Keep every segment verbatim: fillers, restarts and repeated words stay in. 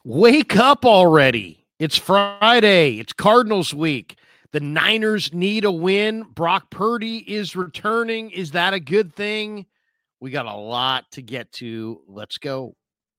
Wake up already. It's Friday. It's Cardinals week. The Niners need a win. Brock Purdy is returning. Is that a good thing? We got a lot to get to. Let's go.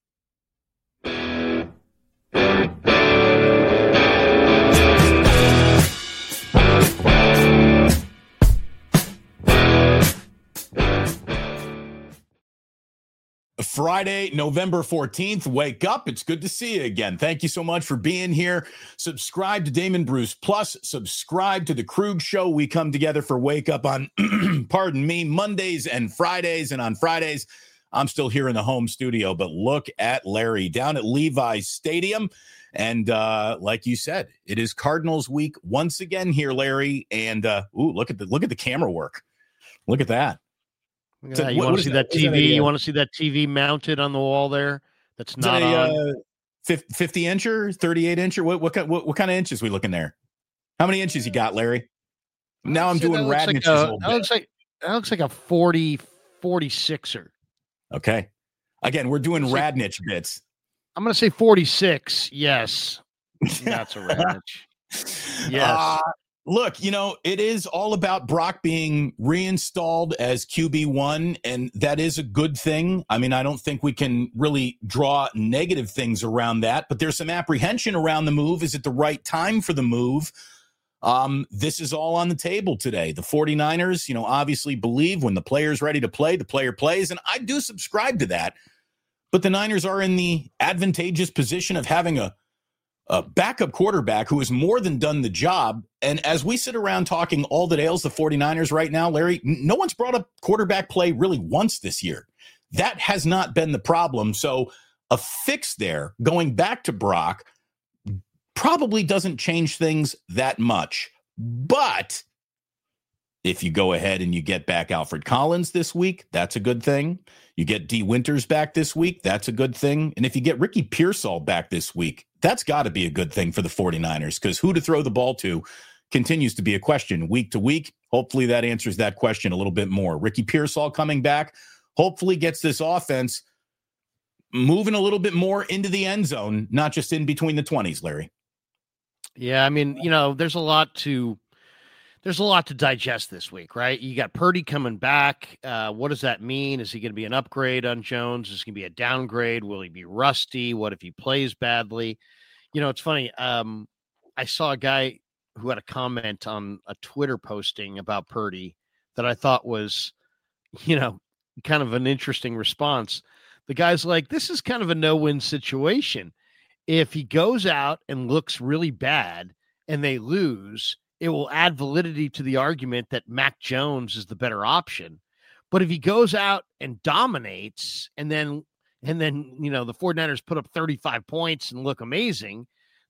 Friday, November fourteenth. Wake up. It's good to see you again. Thank you so much for being here. Subscribe to Damon Bruce Plus. Subscribe to the Krug Show. We come together for Wake Up on, pardon me, Mondays and Fridays. And on Fridays, I'm still here in the home studio. But look at Larry down at Levi's Stadium. And uh, like you said, it is Cardinals week once again here, Larry. And uh, ooh, look at the look at the camera work. Look at that. So, you want to see that, that T V? That you want to see that T V mounted on the wall there? That's not that a, on. Uh, fifty incher, thirty-eight incher. What what, what what kind of inches we looking there? How many inches you got, Larry? Now I'm doing rad like inches. A, a little that bit. looks like that looks like a forty, forty-sixer. Okay. Again, we're doing like, rad niche bits. I'm going to say forty-six. Yes, that's a rad niche. Yes. Uh, Look, you know, it is all about Brock being reinstalled as Q B one, and that is a good thing. I mean, I don't think we can really draw negative things around that, but there's some apprehension around the move. Is it the right time for the move? Um, this is all on the table today. The 49ers, you know, obviously believe when the player's ready to play, the player plays, and I do subscribe to that. But the Niners are in the advantageous position of having a A backup quarterback who has more than done the job. And as we sit around talking all that ails the 49ers right now, Larry, no one's brought up quarterback play really once this year. That has not been the problem. So a fix there, going back to Brock, probably doesn't change things that much. But if you go ahead and you get back Alfred Collins this week, that's a good thing. You get D. Winters back this week, that's a good thing. And if you get Ricky Pearsall back this week, that's got to be a good thing for the 49ers, because who to throw the ball to continues to be a question week to week. Hopefully that answers that question a little bit more. Ricky Pearsall coming back hopefully gets this offense moving a little bit more into the end zone, not just in between the twenties, Larry. Yeah, I mean, you know, there's a lot to there's a lot to digest this week, right? You got Purdy coming back. Uh, what does that mean? Is he going to be an upgrade on Jones? Is he going to be a downgrade? Will he be rusty? What if he plays badly? You know, it's funny. Um, I saw a guy who had a comment on a Twitter posting about Purdy that I thought was, you know, kind of an interesting response. The guy's like, this is kind of a no-win situation. If he goes out and looks really bad and they lose, it will add validity to the argument that Mac Jones is the better option. But if he goes out and dominates and then, and then, you know, the 49ers put up thirty-five points and look amazing,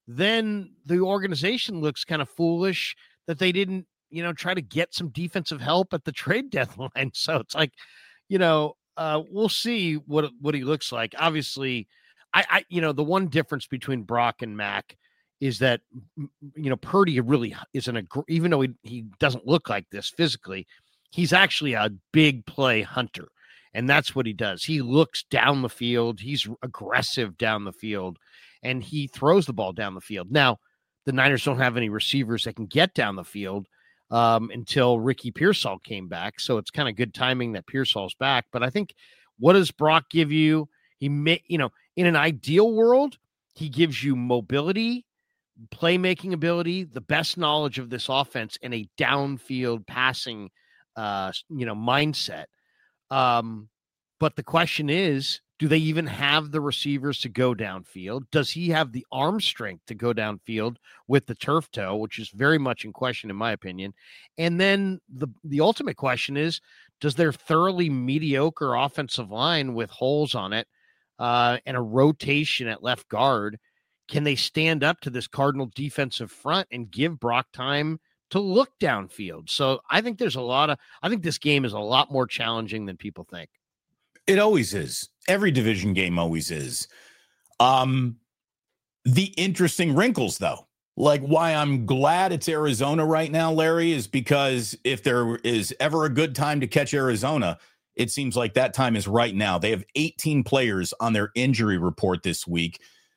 then the organization looks kind of foolish that they didn't, you know, try to get some defensive help at the trade deadline. So it's like, you know, uh, we'll see what, what he looks like. Obviously, I, I, you know, the one difference between Brock and Mac is that, you know, Purdy really isn't a, even though he, he doesn't look like this physically, he's actually a big play hunter. And that's what he does. He looks down the field. He's aggressive down the field, and he throws the ball down the field. Now, the Niners don't have any receivers that can get down the field um, until Ricky Pearsall came back. So it's kind of good timing that Pearsall's back. But I think, what does Brock give you? He may, you know, in an ideal world, he gives you mobility, playmaking ability, the best knowledge of this offense, and a downfield passing, uh, you know, mindset. Um, but the question is, do they even have the receivers to go downfield? Does he have the arm strength to go downfield with the turf toe, which is very much in question, in my opinion? And then the, the ultimate question is, does their thoroughly mediocre offensive line with holes on it uh, and a rotation at left guard, can they stand up to this Cardinal defensive front and give Brock time to look downfield? So I think there's a lot of, I think this game is a lot more challenging than people think. It always is. Every division game always is. Um, the interesting wrinkles, though, like why I'm glad it's Arizona right now, Larry, is because if there is ever a good time to catch Arizona, it seems like that time is right now. They have eighteen players on their injury report this week.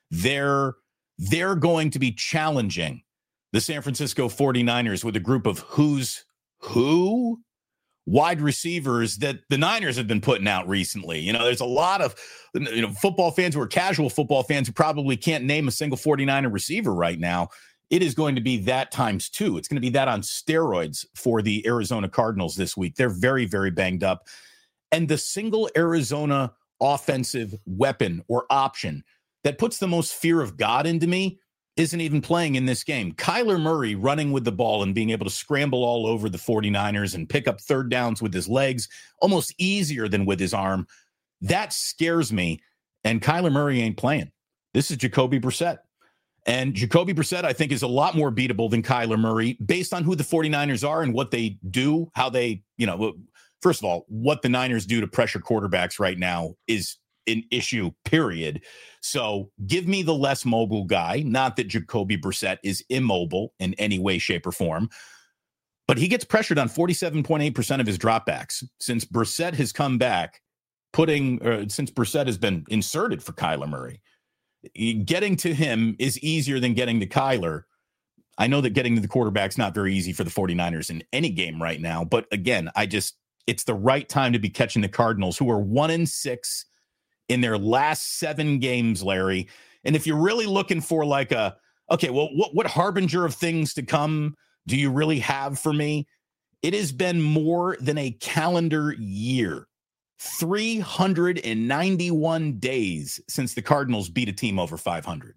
they're they're going to be challenging the San Francisco forty-niners with a group of who's who wide receivers that the Niners have been putting out recently. You know, there's a lot of, you know, football fans who are casual football fans who probably can't name a single forty-niner receiver right now. It is going to be that times two. It's going to be that on steroids for the Arizona Cardinals this week. They're very, very banged up. And the single Arizona offensive weapon or option that puts the most fear of God into me isn't even playing in this game. Kyler Murray running with the ball and being able to scramble all over the forty-niners and pick up third downs with his legs, almost easier than with his arm. That scares me. And Kyler Murray ain't playing. This is Jacoby Brissett. And Jacoby Brissett, I think, is a lot more beatable than Kyler Murray based on who the forty-niners are and what they do, how they, you know, first of all, what the Niners do to pressure quarterbacks right now is an issue, period. So give me the less mobile guy. Not that Jacoby Brissett is immobile in any way, shape, or form, but he gets pressured on forty-seven point eight percent of his dropbacks since Brissett has come back, putting, uh, since Brissett has been inserted for Kyler Murray. Getting to him is easier than getting to Kyler. I know that getting to the quarterback's not very easy for the forty-niners in any game right now, but again, I just, it's the right time to be catching the Cardinals, who are one and six in their last seven games, Larry. And if you're really looking for like a, okay, well, what, what harbinger of things to come do you really have for me? It has been more than a calendar year, three hundred ninety-one days since the Cardinals beat a team over five hundred.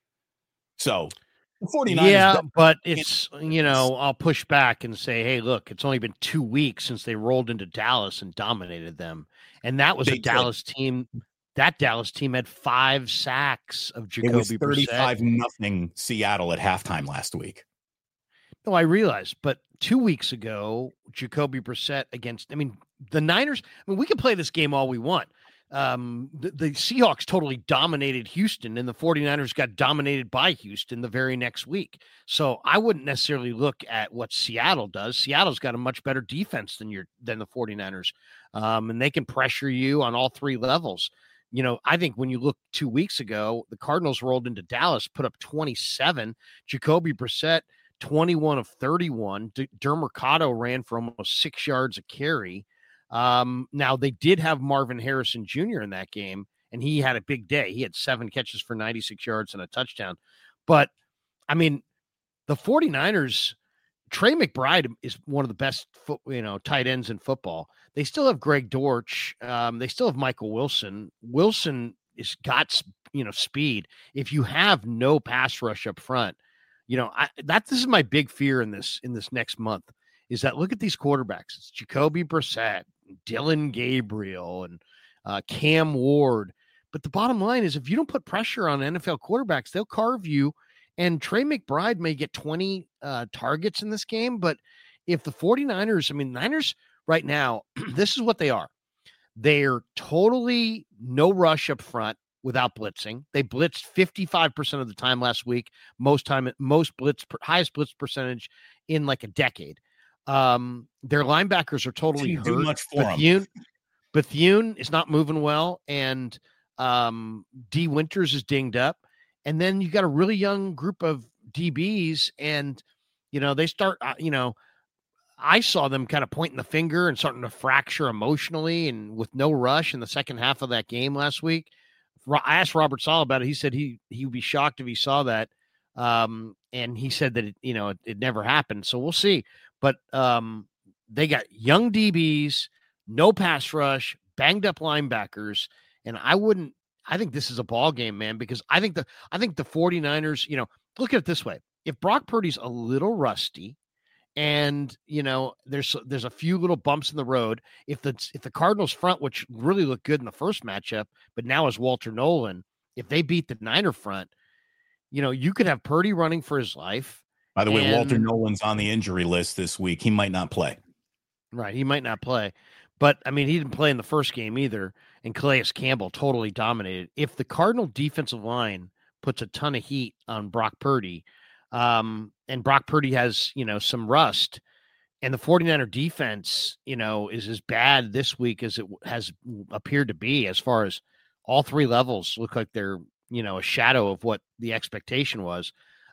So the forty-niners. Yeah, but it's, you know, I'll push back and say, hey, look, it's only been two weeks since they rolled into Dallas and dominated them. And that was They a did. Dallas team. That Dallas team had five sacks of Jacoby It was thirty-five Brissett. nothing Seattle at halftime last week. No, I realize, but two weeks ago, Jacoby Brissett against, I mean, the Niners, I mean, we can play this game all we want. Um, the, the Seahawks totally dominated Houston, and the forty-niners got dominated by Houston the very next week. So I wouldn't necessarily look at what Seattle does. Seattle's got a much better defense than your than the forty-niners, um, and they can pressure you on all three levels. You know, I think when you look two weeks ago, the Cardinals rolled into Dallas, put up twenty-seven. Jacoby Brissett, twenty-one of thirty-one. D- Dermercado ran for almost six yards a carry. Um, now, they did have Marvin Harrison Junior in that game, and he had a big day. He had seven catches for ninety-six yards and a touchdown. But, I mean, the forty-niners, Trey McBride is one of the best fo- you know, tight ends in football. They still have Greg Dortch. Um, they still have Michael Wilson. Wilson is got, you know, speed. If you have no pass rush up front, you know, I, that this is my big fear in this in this next month is that look at these quarterbacks. It's Jacoby Brissett, Dylan Gabriel, and uh, Cam Ward. But the bottom line is if you don't put pressure on N F L quarterbacks, they'll carve you. And Trey McBride may get twenty uh, targets in this game. But if the forty-niners, I mean, Niners right now, this is what they are. They're totally no rush up front without blitzing. They blitzed fifty-five percent of the time last week. Most time, most blitz, highest blitz percentage in like a decade. Um, their linebackers are totally hurt. Do much for Bethune, Bethune is not moving well, and um, D Winters is dinged up. And then you got a really young group of D Bs, and you know they start. Uh, you know, I saw them kind of pointing the finger and starting to fracture emotionally, and with no rush in the second half of that game last week. I asked Robert Saleh about it. He said he he would be shocked if he saw that, um, and he said that it, you know it, it never happened. So we'll see. But um, they got young D Bs, no pass rush, banged up linebackers, and I wouldn't. I think this is a ball game, man, because I think the I think the forty-niners, you know, look at it this way. If Brock Purdy's a little rusty and, you know, there's there's a few little bumps in the road, if the if the Cardinals front, which really looked good in the first matchup, but now is Walter Nolan, if they beat the Niner front, you know, you could have Purdy running for his life. By the way, and, Walter Nolan's on the injury list this week. He might not play. Right, he might not play. But, I mean, he didn't play in the first game either, and Calais Campbell totally dominated. If the Cardinal defensive line puts a ton of heat on Brock Purdy, um, and Brock Purdy has, you know, some rust, and the forty-niner defense, you know, is as bad this week as it has appeared to be as far as all three levels look like they're you know, a shadow of what the expectation was.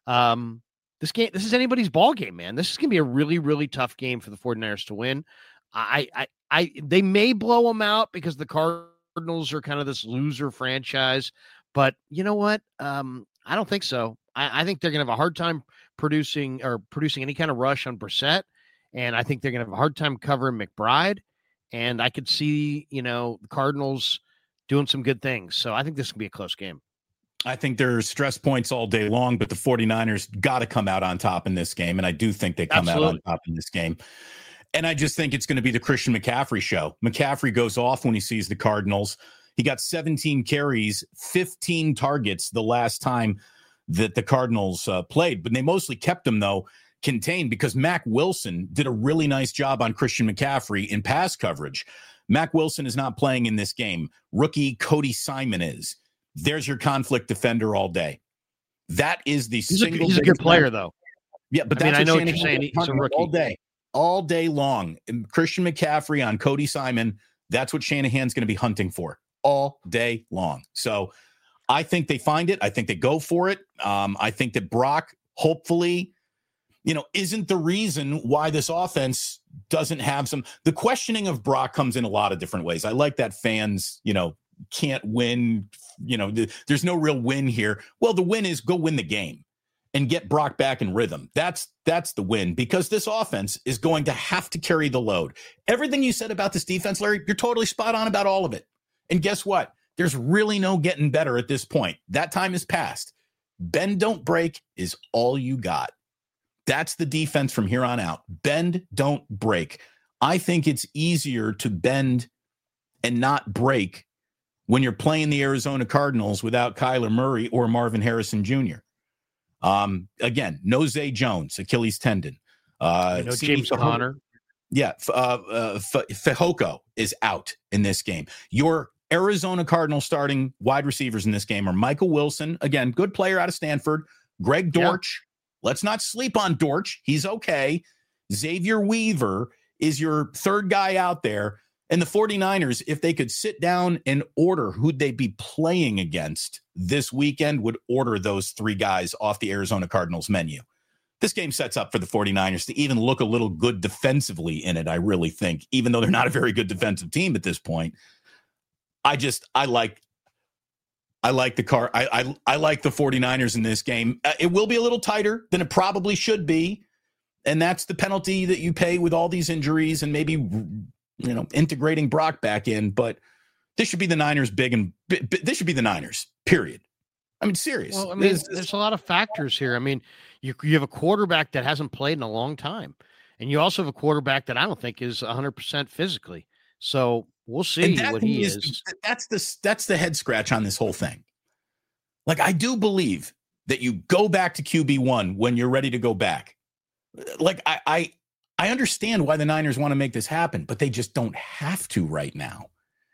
Um, this game, this is anybody's ball game, man. This is going to be a really, really tough game for the 49ers to win. I, I, I, they may blow them out because the Cardinals are kind of this loser franchise, but you know what? Um, I don't think so. I, I think they're going to have a hard time producing or producing any kind of rush on Brissett. And I think they're going to have a hard time covering McBride. And I could see, you know, the Cardinals doing some good things. So I think this can be a close game. I think there's stress points all day long, but the 49ers got to come out on top in this game. And I do think they come Absolutely. out on top in this game. And I just think it's going to be the Christian McCaffrey show. McCaffrey goes off when he sees the Cardinals. He got seventeen carries, fifteen targets the last time that the Cardinals uh, played. But they mostly kept him, though, contained because Mack Wilson did a really nice job on Christian McCaffrey in pass coverage. Mack Wilson is not playing in this game. Rookie Cody Simon is. There's your conflict defender all day. That is the he's single. A, he's a good player, player, though. Yeah, but I that's mean, I know what what you're saying. He's a rookie all day, all day long. And Christian McCaffrey on Cody Simon. That's what Shanahan's going to be hunting for all day long. So I think they find it. I think they go for it. Um, I think that Brock, hopefully, you know, isn't the reason why this offense doesn't have some. The questioning of Brock comes in a lot of different ways. I like that fans, you know, can't win. You know, th- there's no real win here. Well, the win is go win the game and get Brock back in rhythm. That's that's the win, because this offense is going to have to carry the load. Everything you said about this defense, Larry, you're totally spot on about all of it. And guess what? There's really no getting better at this point. That time is past. Bend, don't break is all you got. That's the defense from here on out. Bend, don't break. I think it's easier to bend and not break when you're playing the Arizona Cardinals without Kyler Murray or Marvin Harrison Junior Um, again, no Zay Jones, Achilles tendon. Uh, no James Fajoko, Conner. Yeah, uh, uh, Fehoko is out in this game. Your Arizona Cardinals starting wide receivers in this game are Michael Wilson, again, good player out of Stanford, Greg Dortch. Yeah. Let's not sleep on Dortch. He's okay. Xavier Weaver is your third guy out there. And the 49ers, if they could sit down and order who'd they be playing against this weekend, would order those three guys off the Arizona Cardinals menu. This game sets up for the 49ers to even look a little good defensively in it, I really think, even though they're not a very good defensive team at this point. I just, I like, I like the car. I, I, I like the 49ers in this game. Uh, it will be a little tighter than it probably should be. And that's the penalty that you pay with all these injuries and maybe, you know, integrating Brock back in. But this should be the Niners big and b- b- this should be the Niners, period. I mean, serious. Well, I mean, there's, there's a lot of factors here. I mean, you you have a quarterback that hasn't played in a long time. And you also have a quarterback that I don't think is one hundred percent physically. So we'll see what he is, is. That's the, that's the head scratch on this whole thing. Like, I do believe that you go back to Q B one when you're ready to go back. Like, I, I, I understand why the Niners want to make this happen, but they just don't have to right now.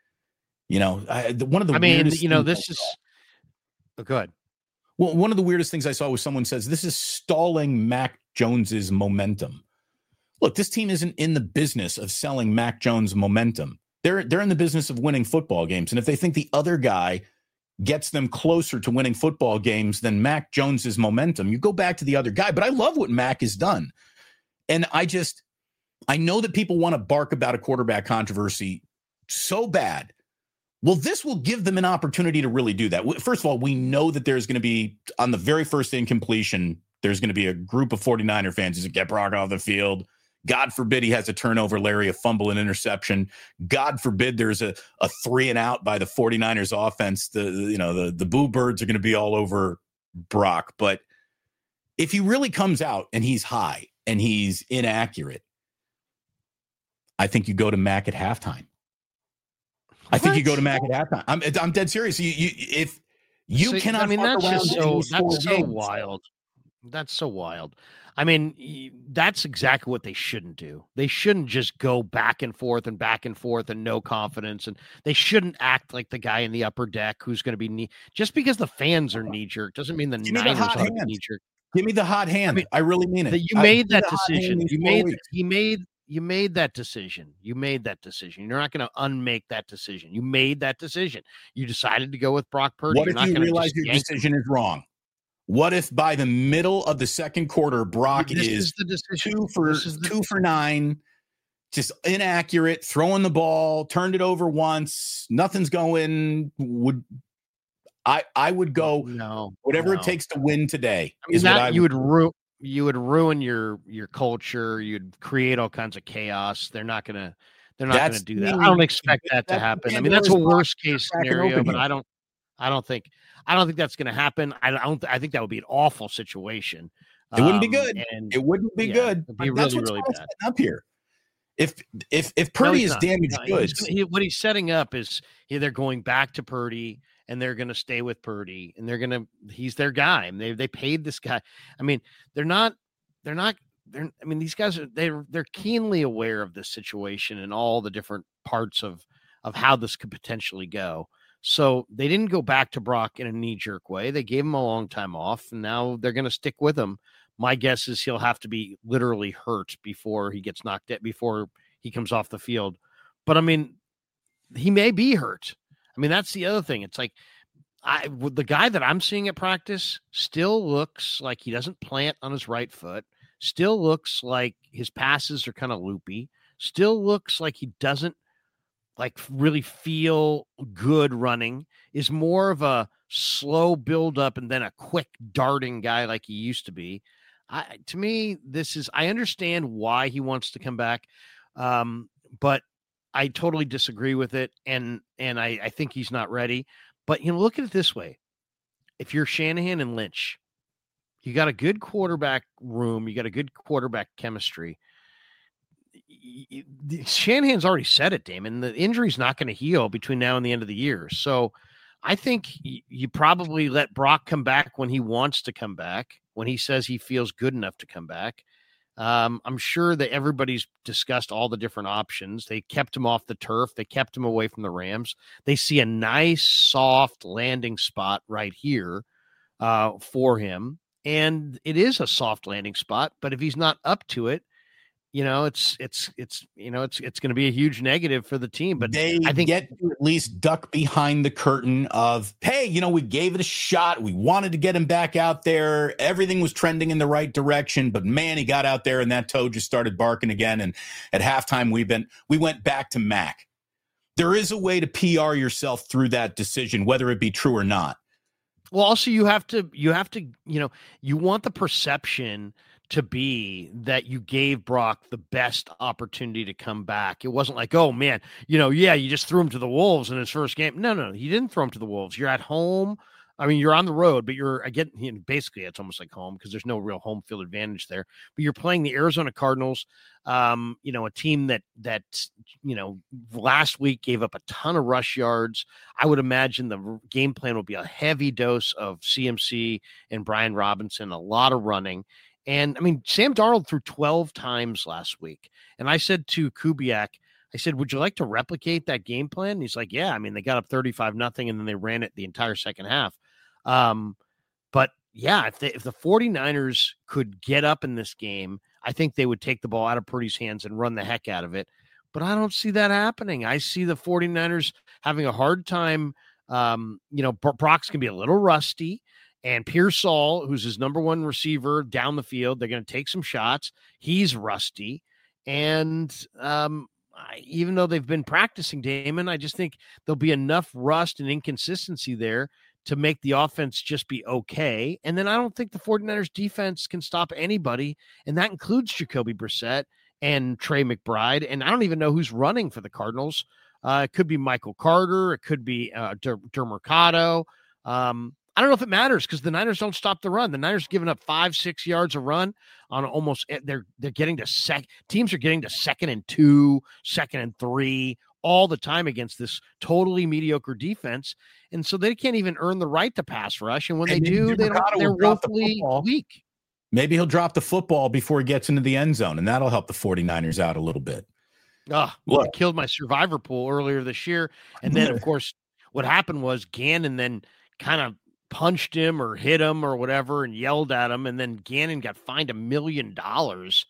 You know, I, the, one of the I mean, you know, this is oh, good. Well, one of the weirdest things I saw was someone says this is stalling Mac Jones's momentum. Look, this team isn't in the business of selling Mac Jones momentum. They're they're in the business of winning football games. And if they think the other guy gets them closer to winning football games than Mac Jones's momentum, you go back to the other guy. But I love what Mac has done. And I just, I know that people want to bark about a quarterback controversy so bad. Well, this will give them an opportunity to really do that. First of all, we know that there's going to be, on the very first incompletion, there's going to be a group of 49er fans who get Brock off the field. God forbid he has a turnover, Larry, a fumble, and interception. God forbid there's a, a three and out by the 49ers offense. The, you know, the, the Boo Birds are going to be all over Brock. But if he really comes out and he's high and he's inaccurate, I think you go to Mac at halftime. I think what? you go to Mac at halftime. I'm, I'm dead serious. You, you, if you so, cannot, I mean, that's just so that's so games. wild. That's so wild. I mean, that's exactly what they shouldn't do. They shouldn't just go back and forth and back and forth and no confidence. And they shouldn't act like the guy in the upper deck who's going to be knee. Just because the fans are knee jerk doesn't mean the Give Niners the are knee jerk. Give me the hot hand. I, mean, I really mean it. You made that decision. You made. He made. you made that decision. You made that decision. You're not going to unmake that decision. You made that decision. You decided to go with Brock Purdy. What You're if not you going to realize your decision him. is wrong? What if by the middle of the second quarter, Brock this is, is the decision. two for this is the two for nine, just inaccurate, throwing the ball, turned it over once, nothing's going? Would I? I would go no, whatever no. it takes to win today. I mean, is that, what I you would. would ruin. You would ruin your your culture. You'd create all kinds of chaos. They're not gonna. They're not going to do that. I don't expect that to happen. I mean, that's a worst case scenario, but I don't. I don't think. I don't think that's going to happen. I don't. I think that would be an awful situation. It wouldn't be Um, good. And it wouldn't be yeah, good. It'd be That's really, what's really kind of bad. setting up here. If if if No, Purdy he's is not. damaged No, he's goods, gonna- he- what he's setting up is he, they're going back to Purdy, and they're going to stay with Purdy, and they're going to. He's their guy, and they they paid this guy. I mean, they're not. They're not. They're. I mean, these guys are. They're they're keenly aware of this situation and all the different parts of of how this could potentially go. So they didn't go back to Brock in a knee jerk way. They gave him a long time off, and now they're going to stick with him. My guess is he'll have to be literally hurt before he gets knocked out, before he comes off the field. But I mean, he may be hurt. I mean, that's the other thing. It's like I, the guy that I'm seeing at practice still looks like he doesn't plant on his right foot. Still looks like his passes are kind of loopy. Still looks like he doesn't like really feel good running. Is more of a slow build up and then a quick darting guy like he used to be. I, to me, this is, I understand why he wants to come back. Um, but I totally disagree with it. And, and I, I think he's not ready, but you know, look at it this way. If you're Shanahan and Lynch, you got a good quarterback room. You got a good quarterback chemistry. Shanahan's already said it, Damon. The injury's not going to heal between now and the end of the year. So I think you probably let Brock come back when he wants to come back, when he says he feels good enough to come back. Um, I'm sure that everybody's discussed all the different options. They kept him off the turf. They kept him away from the Rams. They see a nice, soft landing spot right here uh, for him. And it is a soft landing spot, but if he's not up to it, you know, it's, it's, it's, you know, it's, it's going to be a huge negative for the team, but they I think get to at least duck behind the curtain of, hey, you know, we gave it a shot. We wanted to get him back out there. Everything was trending in the right direction, but man, he got out there and that toe just started barking again. And at halftime, we've been, we went back to Mac. There is a way to P R yourself through that decision, whether it be true or not. Well, also you have to, you have to, you know, you want the perception to be that you gave Brock the best opportunity to come back. It wasn't like, oh man, you know, yeah, you just threw him to the Wolves in his first game. No, no, you didn't throw him to the Wolves. You're at home. I mean, you're on the road, but you're again, you know, basically it's almost like home because there's no real home field advantage there, but you're playing the Arizona Cardinals. Um, you know, a team that, that, you know, last week gave up a ton of rush yards. I would imagine the game plan will be a heavy dose of C M C and Brian Robinson, a lot of running. And I mean, Sam Darnold threw twelve times last week. And I said to Kubiak, I said, would you like to replicate that game plan? And he's like, yeah, I mean, they got up thirty-five nothing and then they ran it the entire second half. Um, but yeah, if, they, if the 49ers could get up in this game, I think they would take the ball out of Purdy's hands and run the heck out of it. But I don't see that happening. I see the 49ers having a hard time. Um, you know, Brock's going to be a little rusty. And Pearsall, who's his number one receiver down the field, they're going to take some shots. He's rusty. And um, I, even though they've been practicing, Damon, I just think there'll be enough rust and inconsistency there to make the offense just be okay. And then I don't think the 49ers defense can stop anybody. And that includes Jacoby Brissett and Trey McBride. And I don't even know who's running for the Cardinals. Uh, it could be Michael Carter. It could be uh, Der, Der Mercado. Um, I don't know if it matters because the Niners don't stop the run. The Niners giving up five, six yards a run on almost they're they're getting to sec teams are getting to second and two, second and three all the time against this totally mediocre defense. And so they can't even earn the right to pass rush. And when and they do, they don't, they're woefully the weak. Maybe he'll drop the football before he gets into the end zone, and that'll help the 49ers out a little bit. Oh, well, I killed my survivor pool earlier this year. And then, of course, what happened was Gannon then kind of punched him or hit him or whatever and yelled at him. And then Gannon got fined a million dollars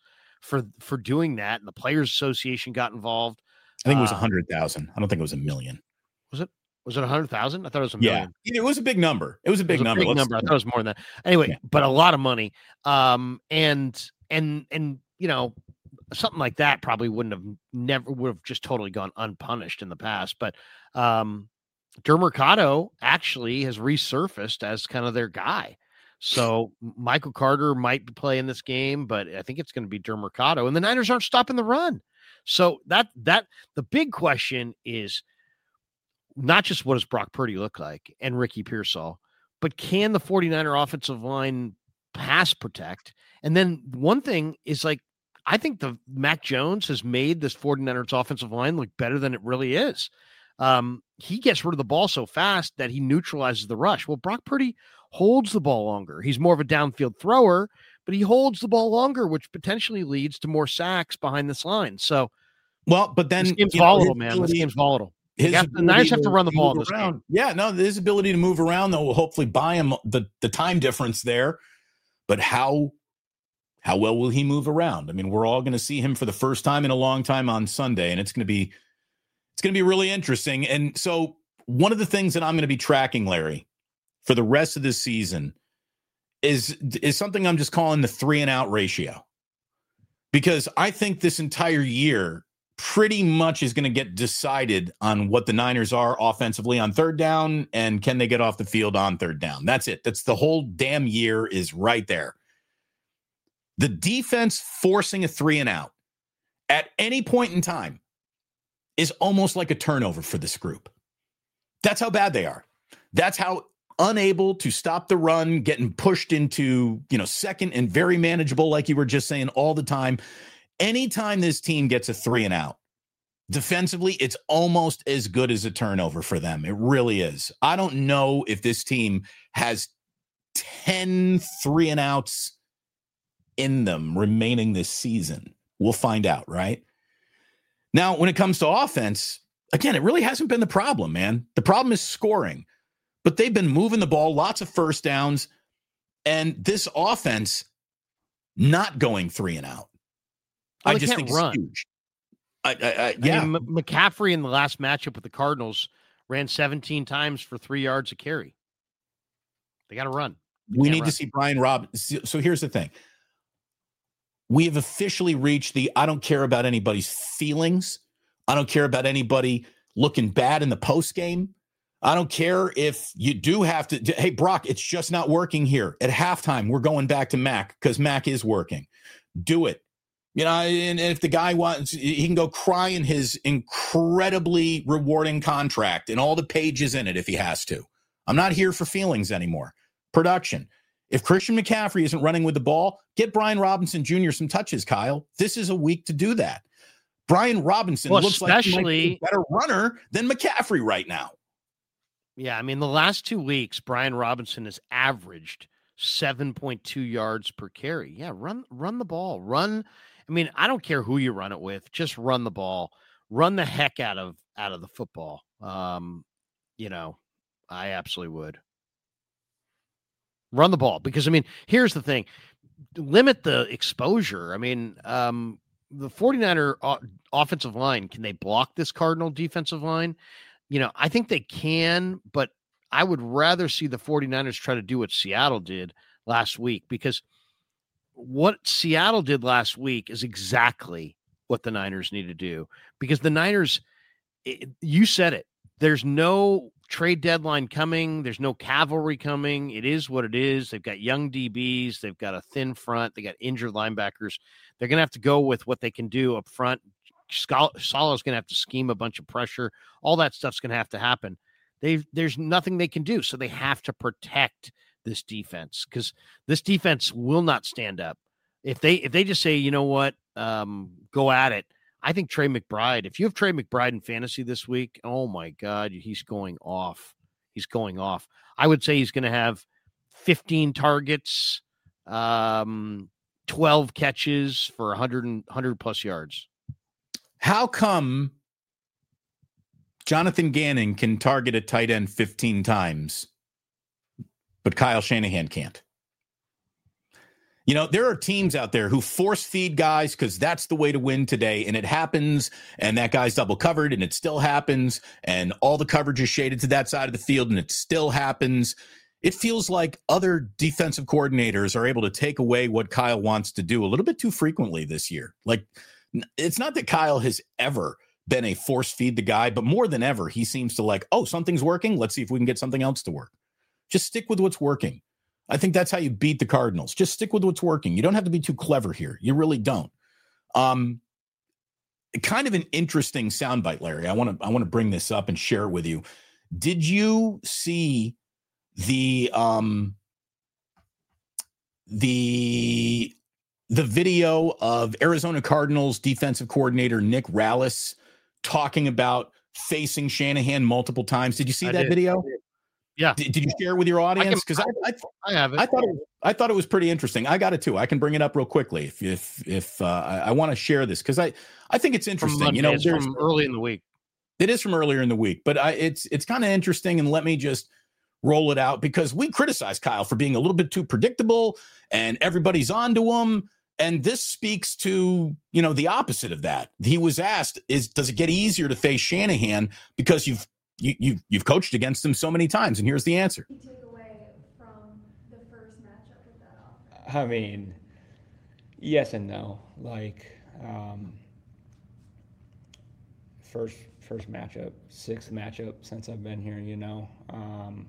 for for doing that, and the Players Association got involved. I think it was a Uh, hundred thousand. I don't think it was a million. Was it? Was it a hundred thousand? I thought it was a Yeah, million. it was a big number. It was a big It was a number. big Let's- number. I thought it was more than that. Anyway, Yeah. but a lot of money. Um, and and and you know, something like that probably wouldn't have never would have just totally gone unpunished in the past. But um, Dermercado actually has resurfaced as kind of their guy. So Michael Carter might be playing this game, but I think it's going to be Dermercado, and the Niners aren't stopping the run. So that that the big question is not just what does Brock Purdy look like and Ricky Pearsall, but can the 49er offensive line pass protect? And then one thing is like, I think the Mac Jones has made this 49ers offensive line look better than it really is. Um, he gets rid of the ball so fast that he neutralizes the rush. Well, Brock Purdy holds the ball longer. He's more of a downfield thrower, but he holds the ball longer, which potentially leads to more sacks behind this line. So, well, but then this game's you know, volatile, his man. This ability- game's volatile. His Have, the ability Niners have to run the ball in move this around. game. Yeah, no, his ability to move around though will hopefully buy him the the time difference there. But how how well will he move around? I mean, we're all going to see him for the first time in a long time on Sunday, and it's going to be it's going to be really interesting. And so, one of the things that I'm going to be tracking, Larry, for the rest of this season is is something I'm just calling the three and out ratio, because I think this entire year pretty much is going to get decided on what the Niners are offensively on third down and can they get off the field on third down. That's it. That's the whole damn year is right there. The defense forcing a three and out at any point in time is almost like a turnover for this group. That's how bad they are. That's how unable to stop the run, getting pushed into, you know, second and very manageable, like you were just saying, all the time. Anytime this team gets a three and out, defensively, it's almost as good as a turnover for them. It really is. I don't know if this team has ten three and outs in them remaining this season. We'll find out, right? Now, when it comes to offense, again, it really hasn't been the problem, man. The problem is scoring. But they've been moving the ball, lots of first downs, and this offense not going three and out. Well, I they just can't think run. it's huge. I, I, I, yeah. I mean, M- McCaffrey in the last matchup with the Cardinals ran seventeen times for three yards a carry. They got to run. They we can't need run. to see Brian Robinson. So here's the thing. We have officially reached the I don't care about anybody's feelings. I don't care about anybody looking bad in the post game. I don't care if you do have to. Hey, Brock, it's just not working here. At halftime, we're going back to Mac because Mac is working. Do it. You know, and, and if the guy wants, he can go cry in his incredibly rewarding contract and all the pages in it if he has to. I'm not here for feelings anymore. Production. If Christian McCaffrey isn't running with the ball, get Brian Robinson Junior some touches, Kyle. This is a week to do that. Brian Robinson Well, looks like he might be especially- a better runner than McCaffrey right now. Yeah, I mean, the last two weeks, Brian Robinson has averaged seven point two yards per carry. Yeah, run run the ball. Run. I mean, I don't care who you run it with. Just run the ball. Run the heck out of out of the football. Um, you know, I absolutely would. Run the ball. Because, I mean, here's the thing. Limit the exposure. I mean, um, the 49er o- offensive line, can they block this Cardinal defensive line? You know, I think they can, but I would rather see the 49ers try to do what Seattle did last week, because what Seattle did last week is exactly what the Niners need to do, because the Niners, it, you said it, there's no trade deadline coming. There's no cavalry coming. It is what it is. They've got young D Bs. They've got a thin front. They got injured linebackers. They're going to have to go with what they can do up front. Salah's going to have to scheme a bunch of pressure. All that stuff's going to have to happen. They there's nothing they can do, so they have to protect this defense, because this defense will not stand up. If they if they just say, you know what, um, go at it. I think Trey McBride, if you have Trey McBride in fantasy this week, oh my God, he's going off. He's going off. I would say he's going to have fifteen targets, um, twelve catches for one hundred, one hundred plus yards. How come Jonathan Gannon can target a tight end fifteen times, but Kyle Shanahan can't? You know, there are teams out there who force feed guys because that's the way to win today. And it happens. And that guy's double covered and it still happens. And all the coverage is shaded to that side of the field and it still happens. It feels like other defensive coordinators are able to take away what Kyle wants to do a little bit too frequently this year. Like, it's not that Kyle has ever been a force feed the guy, but more than ever, he seems to like, oh, something's working. Let's see if we can get something else to work. Just stick with what's working. I think that's how you beat the Cardinals. Just stick with what's working. You don't have to be too clever here. You really don't. Um, kind of an interesting soundbite, Larry. I want to I want to bring this up and share it with you. Did you see the um the the video of Arizona Cardinals defensive coordinator Nick Rallis talking about facing Shanahan multiple times? Did you see I that did. video? Yeah. Did, did you share it with your audience? Because I, I, I, I have it. I thought it was, I thought it was pretty interesting. I got it too. I can bring it up real quickly if if if uh, I, I want to share this because I I think it's interesting. Monday, you know, it's from early in the week. It is from earlier in the week, but I, it's it's kind of interesting. And let me just roll it out because we criticize Kyle for being a little bit too predictable, and everybody's onto him. And this speaks to, you know, the opposite of that. He was asked, "Is does it get easier to face Shanahan because you've You, you've, you've coached against him so many times?" And here's the answer. He took away from the first matchup with that offense. I mean, yes and no. Like, um, first first matchup, sixth matchup since I've been here, you know. Um,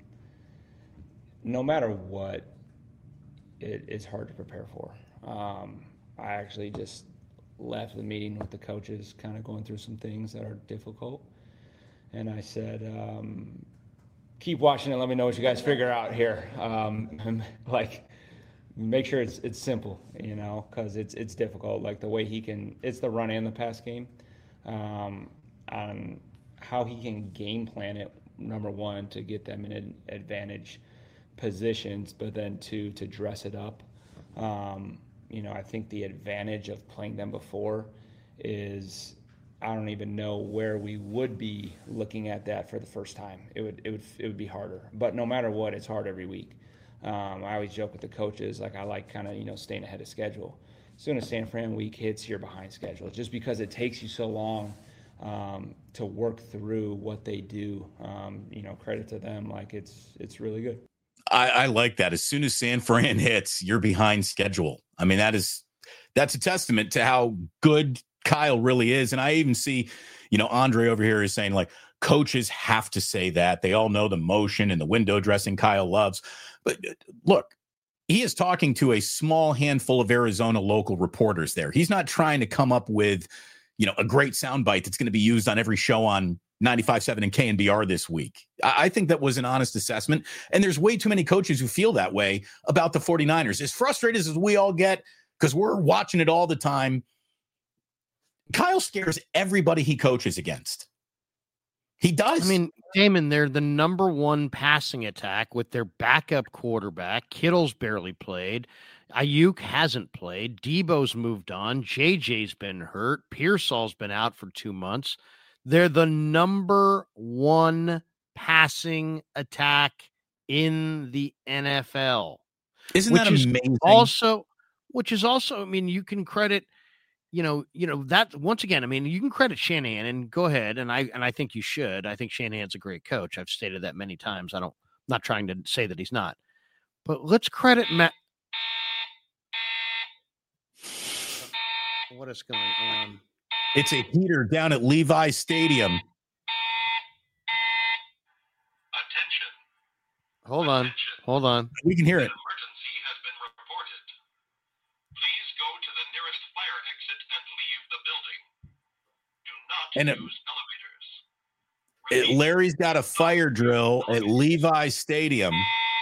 no matter what, it, it's hard to prepare for. Um, I actually just left the meeting with the coaches kind of going through some things that are difficult. And I said, um, keep watching it. Let me know what you guys figure out here. Um, like, make sure it's it's simple, you know, because it's it's difficult. Like the way he can, it's the run and the pass game. Um, on how he can game plan it. Number one, to get them in an advantage positions, but then two, to dress it up. Um, you know, I think the advantage of playing them before is, I don't even know where we would be looking at that for the first time. It would it would it would be harder. But no matter what, it's hard every week. Um, I always joke with the coaches, like I like kind of, you know, staying ahead of schedule. As soon as San Fran week hits, you're behind schedule, just because it takes you so long um, to work through what they do. Um, you know, credit to them. Like it's it's really good. I, I like that. As soon as San Fran hits, you're behind schedule. I mean, that is that's a testament to how good Kyle really is. And I even see, you know, Andre over here is saying like coaches have to say that. They all know the motion and the window dressing Kyle loves. But look, he is talking to a small handful of Arizona local reporters there. He's not trying to come up with, you know, a great soundbite that's going to be used on every show on ninety-five point seven and K N B R this week. I, I think that was an honest assessment. And there's way too many coaches who feel that way about the 49ers. As frustrated as we all get, because we're watching it all the time, Kyle scares everybody he coaches against. He does. I mean, Damon, they're the number one passing attack with their backup quarterback. Kittle's barely played. Ayuk hasn't played. Debo's moved on. J J's been hurt. Pearsall's been out for two months. They're the number one passing attack in the N F L. Isn't that amazing? Also, which is also, I mean, you can credit, you know, you know, that once again, I mean, you can credit Shanahan, and go ahead. And I, and I think you should. I think Shanahan's a great coach. I've stated that many times. I don't, I'm not trying to say that he's not, but let's credit Matt. What is going on? It's a heater down at Levi Stadium. Attention. Hold on. Attention. Hold on. We can hear An it. emergency has been reported. Please go to the nearest fire exit and leave the building. Do not And it- use elevators. It, Repeat. Larry's got a fire drill at Levi Stadium.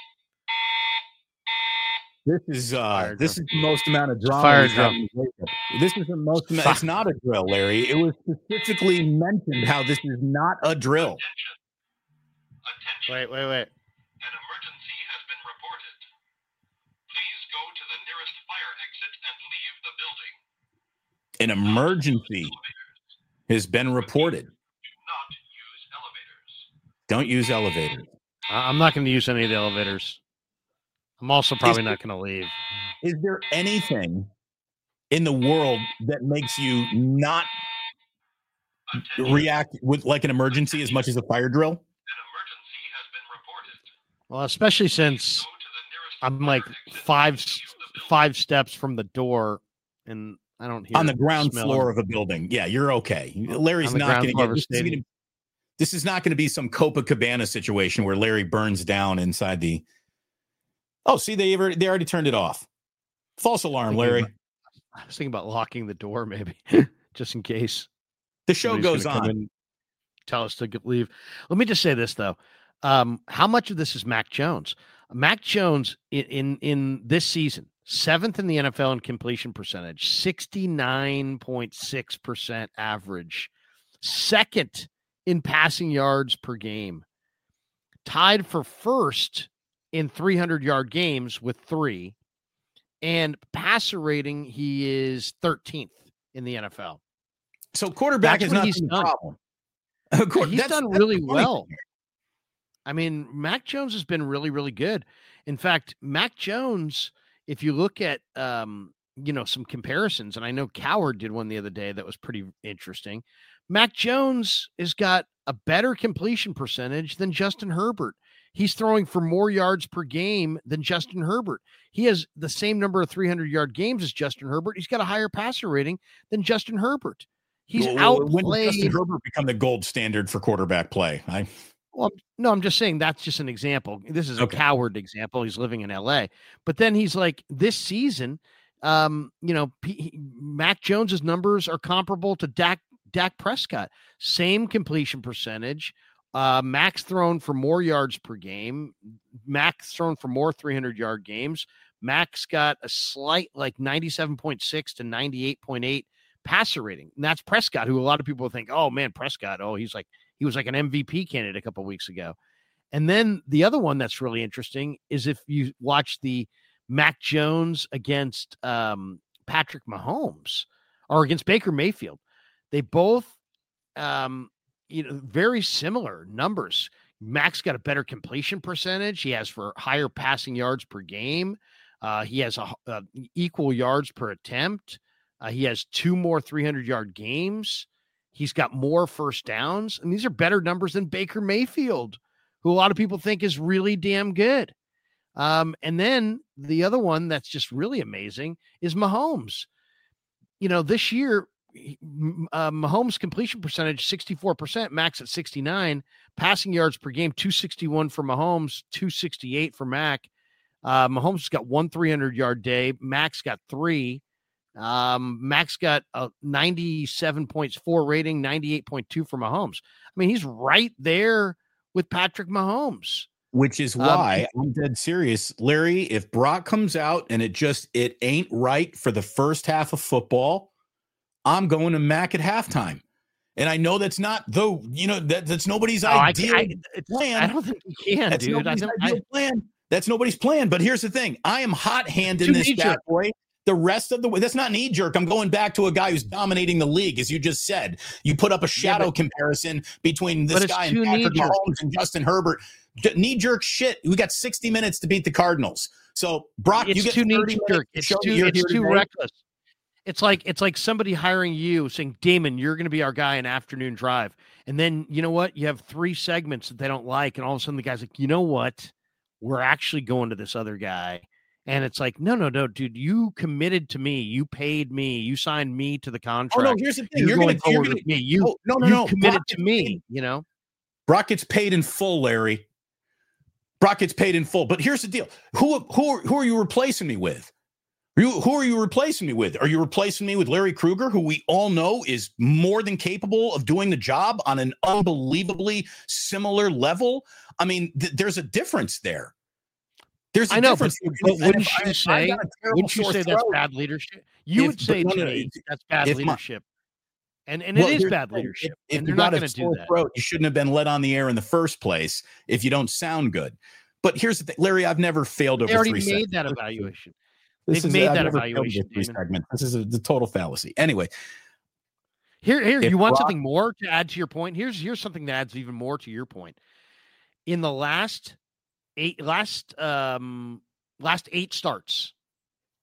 This is uh, Fire this drill. is the most amount of drama. Fire we've had drill. in the Wake Up. This is the most. Amount, it's not a drill, Larry. It was specifically mentioned how this is not a drill. Attention. Attention. Wait, wait, wait. An emergency has been reported. Please go to the nearest fire exit and leave the building. An emergency Elevators. has been reported. Do not use elevators. Don't use elevators. I- I'm not going to use any of the elevators. I'm also probably not going to leave. is there anything in the world that makes you not react with like an emergency as much as a fire drill? An emergency has been reported. Well, especially since Go to the nearest I'm fire like exit five and leave the building. five steps from the door, and I don't hear On the it ground smelling. floor of a building. Yeah, you're okay. Larry's On the not ground going to floor get of a this. Is stadium. gonna, this is not going to be some Copacabana situation where Larry burns down inside the. Oh, see, they already, they already turned it off. False alarm, Thinking Larry. about- I was thinking about locking the door, maybe, just in case. The show somebody's goes gonna come on. in, tell us to get, leave. Let me just say this though: um, how much of this is Mac Jones? Mac Jones in, in in this season, seventh in the N F L in completion percentage, sixty-nine point six percent average, second in passing yards per game, tied for first in three hundred yard games with three, and passer rating he is thirteenth in the N F L. So quarterback That's is what not he's the done. problem. Yeah, Quar- he's that's- done that's really the funny well. thing. I mean, Mac Jones has been really, really good. In fact, Mac Jones, if you look at, um, you know, some comparisons, and I know Coward did one the other day that was pretty interesting. Mac Jones has got a better completion percentage than Justin Herbert. He's throwing for more yards per game than Justin Herbert. He has the same number of three hundred yard games as Justin Herbert. He's got a higher passer rating than Justin Herbert. He's Well, when did outplayed. Justin Herbert become the gold standard for quarterback play? I Well, no, I'm just saying that's just an example. This is a Okay. Coward example. He's living in L A. But then he's like, this season, um, you know, P- he- Mac Jones's numbers are comparable to Dak Dak Prescott. Same completion percentage. Uh, Mac's thrown for more yards per game. Mac's thrown for more three hundred yard games. Mac's got a slight like ninety-seven point six to ninety-eight point eight passer rating. And that's Prescott, who a lot of people think, oh man, Prescott, oh, he's like, he was like an M V P candidate a couple of weeks ago. And then the other one that's really interesting is if you watch the Mac Jones against um, Patrick Mahomes or against Baker Mayfield, they both, um, you know, very similar numbers. Mac's got a better completion percentage. He has for higher passing yards per game. Uh, he has a, a equal yards per attempt. Uh, he has two more three hundred yard games. He's got more first downs, and these are better numbers than Baker Mayfield, who a lot of people think is really damn good. Um, and then the other one that's just really amazing is Mahomes. You know, this year, uh, Mahomes' completion percentage, sixty-four percent, Mac's at sixty-nine, passing yards per game, two sixty-one for Mahomes, two sixty-eight for Mac. Uh, Mahomes has got one three hundred yard day. Mac's got three. Um, Mac's got a ninety-seven point four rating, ninety-eight point two for Mahomes. I mean, he's right there with Patrick Mahomes. Which is why um, I'm dead serious, Larry. If Brock comes out and it just it ain't right for the first half of football, I'm going to Mac at halftime. And I know that's not though. You know that that's nobody's oh, ideal I, I, plan. I don't think you can, that's dude. I nobody's don't, ideal I, plan. That's nobody's plan. But here's the thing: I am hot handed Too this knee-jerk. bad boy. The rest of the way, that's not knee jerk. I'm going back to a guy who's dominating the league, as you just said. You put up a shadow but- comparison between this but it's guy and too Patrick knee-jerk. Mahomes and Justin Herbert. Knee jerk shit. We got sixty minutes to beat the Cardinals. So Brock, it's you get too knee thirty minutes jerk. to It's show that too, you're it's here too today. reckless. It's like it's like somebody hiring you saying, Damon, you're going to be our guy in afternoon drive. And then you know what? You have three segments that they don't like. And all of a sudden the guy's like, you know what? We're actually going to this other guy. And it's like, no, no, no, dude, you committed to me. You paid me. You signed me to the Oh contract. no, here's the thing. You're, You're, going gonna, you're forward gonna with me. You, oh, no, no, you no. committed Brock to gets me, paid- you know? Brock gets paid in full, Larry. Brock gets paid in full. But here's the deal. Who who are, who are you replacing me with? Are you, who are you replacing me with? Are you replacing me with Larry Krueger, who we all know is more than capable of doing the job on an unbelievably similar level? I mean, th- there's a difference there. There's a I know, difference. but, And but if- and wouldn't if I- you if I've say, got a terrible wouldn't you sore say that's throat- bad leadership? You if- would say but to no, no, me if- that's bad if my- leadership. And and it Well, is here's bad the thing. leadership. If, if and you they're not got a going to do sore that. throat, you shouldn't have been let on the air in the first place if you don't sound good. But here's the thing, Larry, I've never failed over They already three made segments. that evaluation. This They've is- made I've that never failed over evaluation, three Damon. segments. This is a, the total fallacy. Anyway, Here, here, If you want Brock- something more to add to your point? Here's here's something that adds even more to your point. In the last eight last um last eight starts,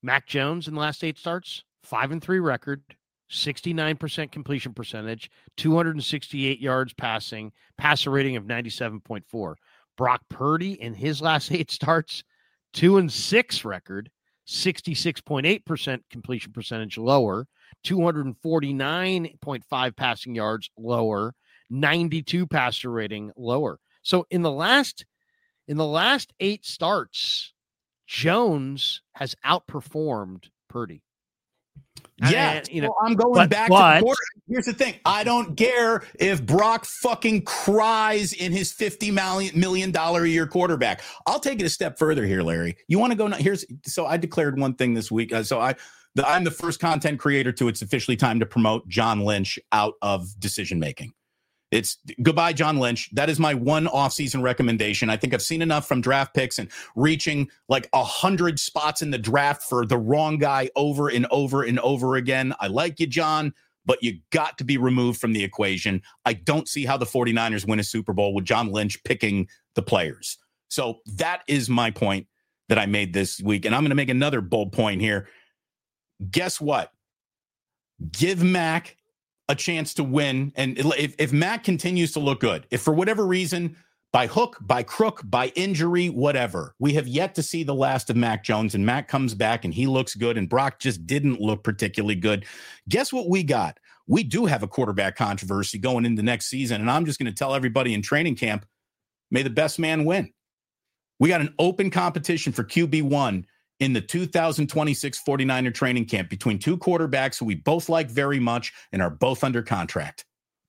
Mac Jones in the last eight starts, five and three record, sixty-nine percent completion percentage, two hundred sixty-eight yards passing, passer rating of ninety-seven point four. Brock Purdy in his last eight starts, two and six record, sixty-six point eight percent completion percentage lower, two hundred forty-nine point five passing yards lower, ninety-two passer rating lower. So in the last in the last eight starts, Jones has outperformed Purdy. Yeah, And, you know, well, I'm going but- back but- to the quarter. Here's the thing. I don't care if Brock fucking cries in his fifty million dollars a year quarterback. I'll take it a step further here, Larry. You want to go? Here's so I declared one thing this week. Uh, so I, the, I'm the first content creator to It's officially time to promote John Lynch out of decision making. It's goodbye, John Lynch. That is my one offseason recommendation. I think I've seen enough from draft picks and reaching like a hundred spots in the draft for the wrong guy over and over and over again. I like you, John, but you got to be removed from the equation. I don't see how the 49ers win a Super Bowl with John Lynch picking the players. So that is my point that I made this week. And I'm going to make another bold point here. Guess what? Give Mac a chance to win. And if, if Mac continues to look good, if for whatever reason, by hook, by crook, by injury, whatever, we have yet to see the last of Mac Jones, and Mac comes back and he looks good and Brock just didn't look particularly good. Guess what we got? We do have a quarterback controversy going into next season. And I'm just going to tell everybody in training camp, may the best man win. We got an open competition for Q B one in the two thousand twenty-six 49er training camp between two quarterbacks who we both like very much and are both under contract.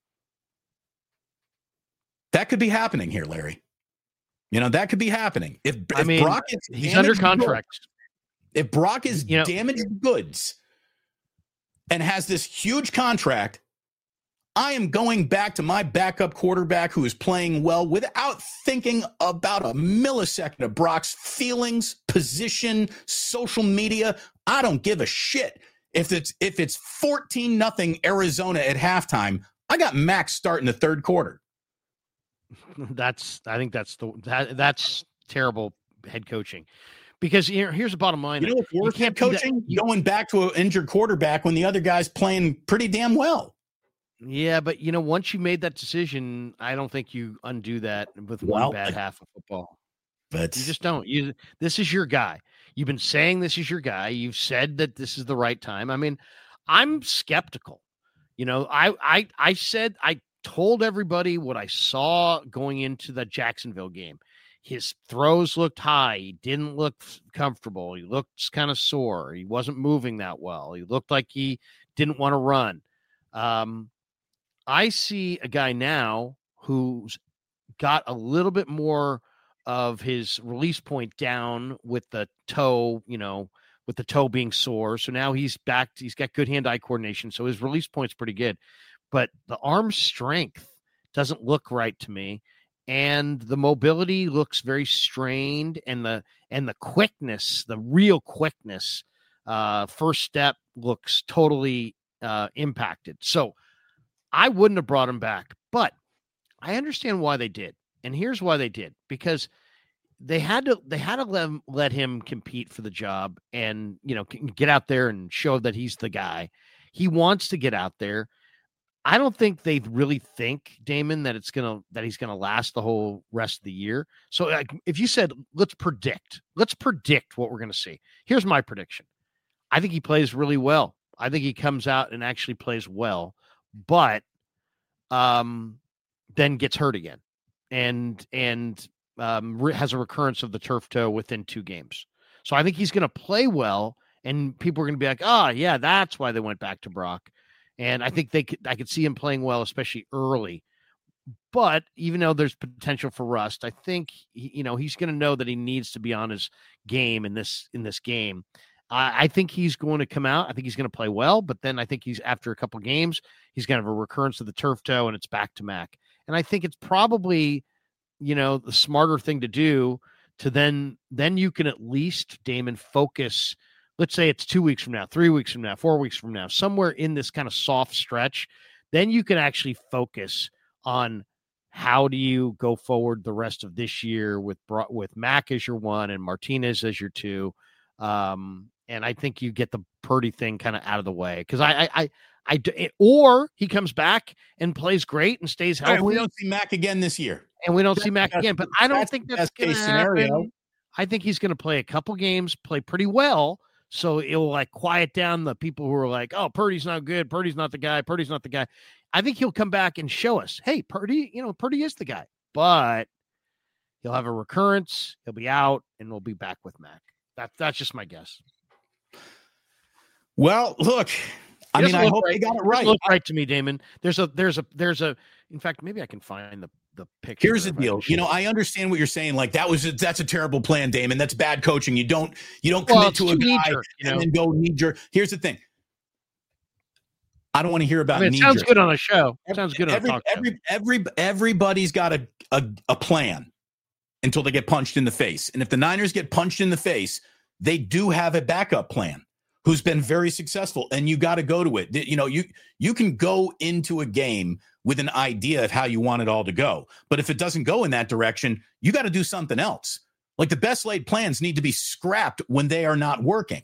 That could be happening here, Larry. You know, that could be happening. If, I if mean, Brock is he's under damaged contract. goods- if Brock is You know- damaged goods and has this huge contract, I am going back to my backup quarterback who is playing well without thinking about a millisecond of Brock's feelings, position, social media. I don't give a shit. If it's if it's fourteen nothing Arizona at halftime, I got Max starting the third quarter. That's I think that's the that that's terrible head coaching. Because here, here's the bottom line. You know what's worse can't than do that. coaching? You- Going back to an injured quarterback when the other guy's playing pretty damn well. Yeah, but you know, once you made that decision, I don't think you undo that with Well, one bad I- half of football. But You just don't. You this is your guy. You've been saying this is your guy. You've said that this is the right time. I mean, I'm skeptical. You know, I I I said I told everybody what I saw going into the Jacksonville game. His throws looked high. He didn't look f- comfortable. He looked kind of sore. He wasn't moving that well. He looked like he didn't want to run. Um, I see a guy now who's got a little bit more of his release point down with the toe, you know, with the toe being sore. So now he's back. He's got good hand-eye coordination. So his release point's pretty good. But the arm strength doesn't look right to me. And the mobility looks very strained. And the and the quickness, the real quickness, uh, first step looks totally uh, impacted. So I wouldn't have brought him back, but I understand why they did. And here's why they did, because they had to, they had to let him, let him compete for the job and, you know, get out there and show that he's the guy. He wants to get out there. I don't think they really think, Damon, that it's going to, that he's going to last the whole rest of the year. So like, if you said, let's predict, let's predict what we're going to see. Here's my prediction. I think he plays really well. I think he comes out and actually plays well, but um, then gets hurt again and, and um, re- has a recurrence of the turf toe within two games. So I think he's going to play well, and people are going to be like, oh, yeah, that's why they went back to Brock. And I think they could, I could see him playing well, especially early. But even though there's potential for rust, I think he, you know he's going to know that he needs to be on his game in this in this game. I, I think he's going to come out. I think he's going to play well, but then I think he's after a couple games, he's going to have a recurrence of the turf toe, and it's back to Mac. And I think it's probably, you know, the smarter thing to do to then then you can at least, Damon, focus. Let's say it's two weeks from now, three weeks from now, four weeks from now, somewhere in this kind of soft stretch. Then you can actually focus on how do you go forward the rest of this year with with Mac as your one and Martinez as your two. Um, And I think you get the Purdy thing kind of out of the way because I, I, I, I, d- or he comes back and plays great and stays All right, healthy, we don't see Mac again this year. and we don't see That's- Mac that's- again. But I don't that's think the that's best going to case happen. scenario. I think he's going to play a couple games, play pretty well, so it will like quiet down the people who are like, "Oh, Purdy's not good. Purdy's not the guy. Purdy's not the guy." I think he'll come back and show us, "Hey, Purdy, you know, Purdy is the guy." But he'll have a recurrence. He'll be out, and we'll be back with Mac. That that's just my guess. Well, look, I mean, I hope right. they got it Doesn't right. Look right to me, Damon. There's a there's a there's a. In fact, maybe I can find the the picture. Here's the if I deal. can You know, show I understand what you're saying. Like that was that's a terrible plan, Damon. That's bad coaching. You don't you don't Well, commit it's to a too guy knee-jerk, you and know? then go knee jerk. Here's the thing. I don't want to hear I about mean, it knee sounds jerk. good on a show. It sounds good on every, a talk show. every, every, everybody's got a, a, a plan until they get punched in the face. And if the Niners get punched in the face, they do have a backup plan who's been very successful, and you got to go to it. You know, you you can go into a game with an idea of how you want it all to go. But if it doesn't go in that direction, you got to do something else. Like the best laid plans need to be scrapped when they are not working.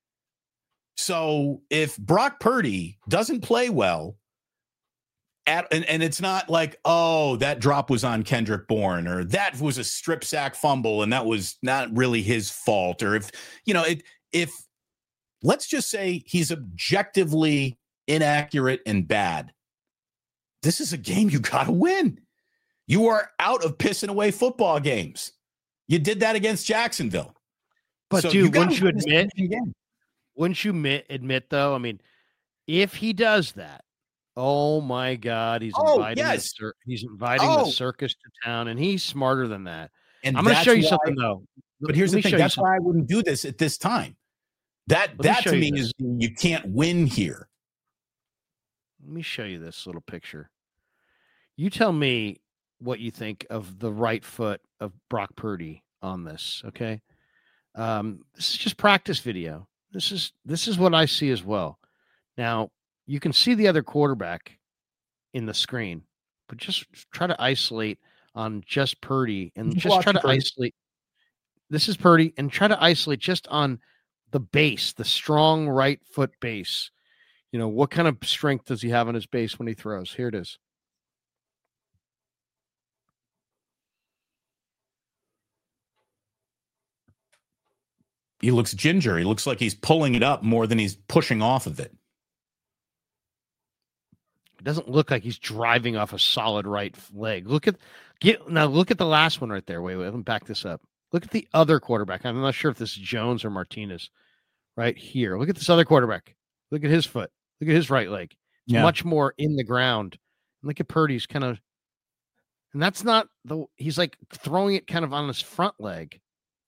So if Brock Purdy doesn't play well, at, and, and it's not like, oh, that drop was on Kendrick Bourne, or that was a strip sack fumble and that was not really his fault. Or if, you know, it, if let's just say he's objectively inaccurate and bad, this is a game you got to win. You are out of pissing away football games. You did that against Jacksonville. But So dude, gotta wouldn't you win this admit? game. Wouldn't you admit, admit though? I mean, if he does that, oh my God, he's Oh, inviting yes. the cir- he's inviting Oh. the circus to town, and he's smarter than that. And I'm going to that's show you why- something though. But here's Let the me thing. show you That's something. why I wouldn't do this at this time. That Let me that show to you me this. is you can't win here. Let me show you this little picture. You tell me what you think of the right foot of Brock Purdy on this, okay? Um, this is just practice video. This is this is what I see as well. Now, you can see the other quarterback in the screen, but just try to isolate on just Purdy and Just just watch try to Purdy. isolate. This is Purdy, and try to isolate just on the base, the strong right foot base. You know, what kind of strength does he have on his base when he throws? Here it is. He looks ginger. He looks like he's pulling it up more than he's pushing off of it. It doesn't look like he's driving off a solid right leg. Look at get now. Look at the last one right there. Wait, wait. Let me back this up. Look at the other quarterback. I'm not sure if this is Jones or Martinez. Right here. Look at this other quarterback. Look at his foot. Look at his right leg. It's Yeah. much more in the ground. Look at Purdy's kind of, and that's not the. He's like throwing it kind of on his front leg,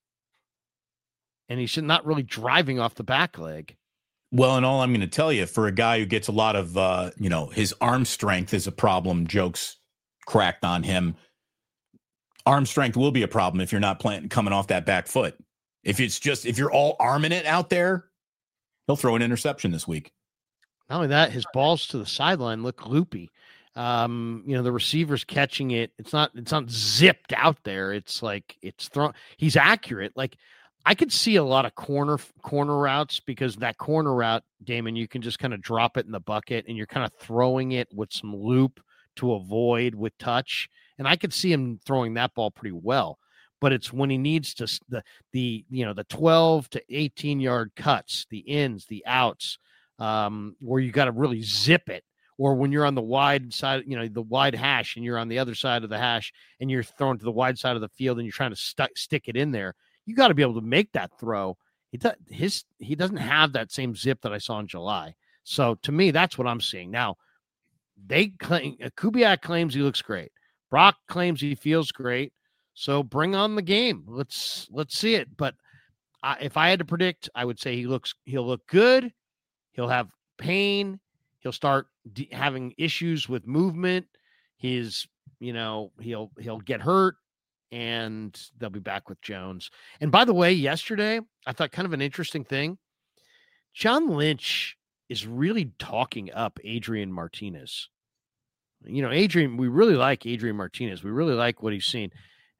and he's not really driving off the back leg. Well, and all I'm going to tell you, for a guy who gets a lot of, uh, you know, his arm strength is a problem, jokes cracked on him. Arm strength will be a problem if you're not playing coming off that back foot. If it's just, if you're all arming it out there, he'll throw an interception this week. Not only that, his balls to the sideline look loopy. Um, you know, the receiver's catching it. It's not, it's not zipped out there. It's like it's thrown. He's accurate. Like I could see a lot of corner corner routes because that corner route, Damon, you can just kind of drop it in the bucket and you're kind of throwing it with some loop to avoid with touch. And I could see him throwing that ball pretty well. But it's when he needs to the the you know the twelve to eighteen yard cuts, the ins, the outs, um, where you got to really zip it, or when you're on the wide side, you know the wide hash, and you're on the other side of the hash, and you're thrown to the wide side of the field, and you're trying to st- stick it in there. You got to be able to make that throw. He does, his he doesn't have that same zip that I saw in July. So to me, that's what I'm seeing now. They claim Kubiak claims he looks great. Brock claims he feels great. So bring on the game. Let's let's see it. But I, if I had to predict, I would say he looks he'll look good. He'll have pain. He'll start de- having issues with movement. His, you know, he'll he'll get hurt, and they'll be back with Jones. And by the way, yesterday I thought kind of an interesting thing. John Lynch is really talking up Adrian Martinez. You know, Adrian, we really like Adrian Martinez. We really like what he's seen.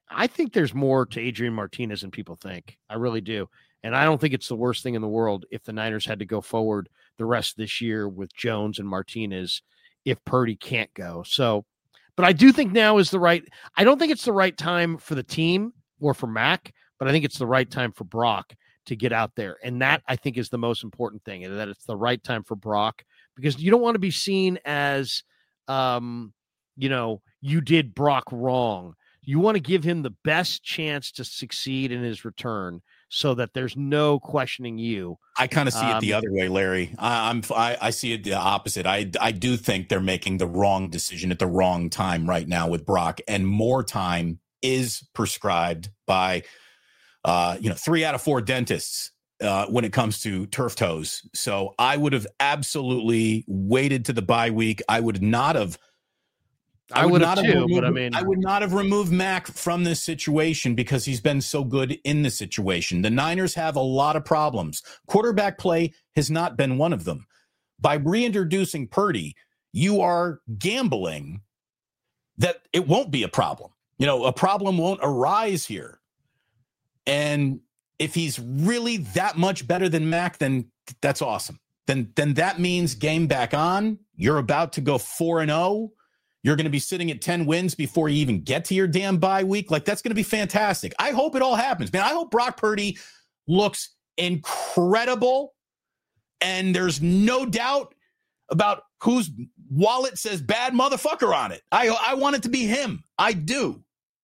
I think there's more to Adrian Martinez than people think. I really do. And I don't think it's the worst thing in the world if the Niners had to go forward the rest of this year with Jones and Martinez if Purdy can't go. So, but I do think now is the right, I don't think it's the right time for the team or for Mac, but I think it's the right time for Brock to get out there. And that, I think, is the most important thing, and that it's the right time for Brock, because you don't want to be seen as, um, you know, you did Brock wrong. You want to give him the best chance to succeed in his return so that there's no questioning you. I kind of see um, it the other way, Larry. I, I'm I, I see it the opposite. I I do think they're making the wrong decision at the wrong time right now with Brock, and more time is prescribed by uh, you know, three out of four dentists uh, when it comes to turf toes. So I would have absolutely waited to the bye week. I would not have. I, I would have too, removed, but I mean, I would not have removed Mac from this situation because he's been so good in the situation. The Niners have a lot of problems. Quarterback play has not been one of them. By reintroducing Purdy, you are gambling that it won't be a problem. You know, a problem won't arise here. And if he's really that much better than Mac, then that's awesome. Then, then that means game back on. You're about to go four and oh. You're going to be sitting at ten wins before you even get to your damn bye week. Like, that's going to be fantastic. I hope it all happens, man. I hope Brock Purdy looks incredible. And there's no doubt about whose wallet says bad motherfucker on it. I, I want it to be him. I do.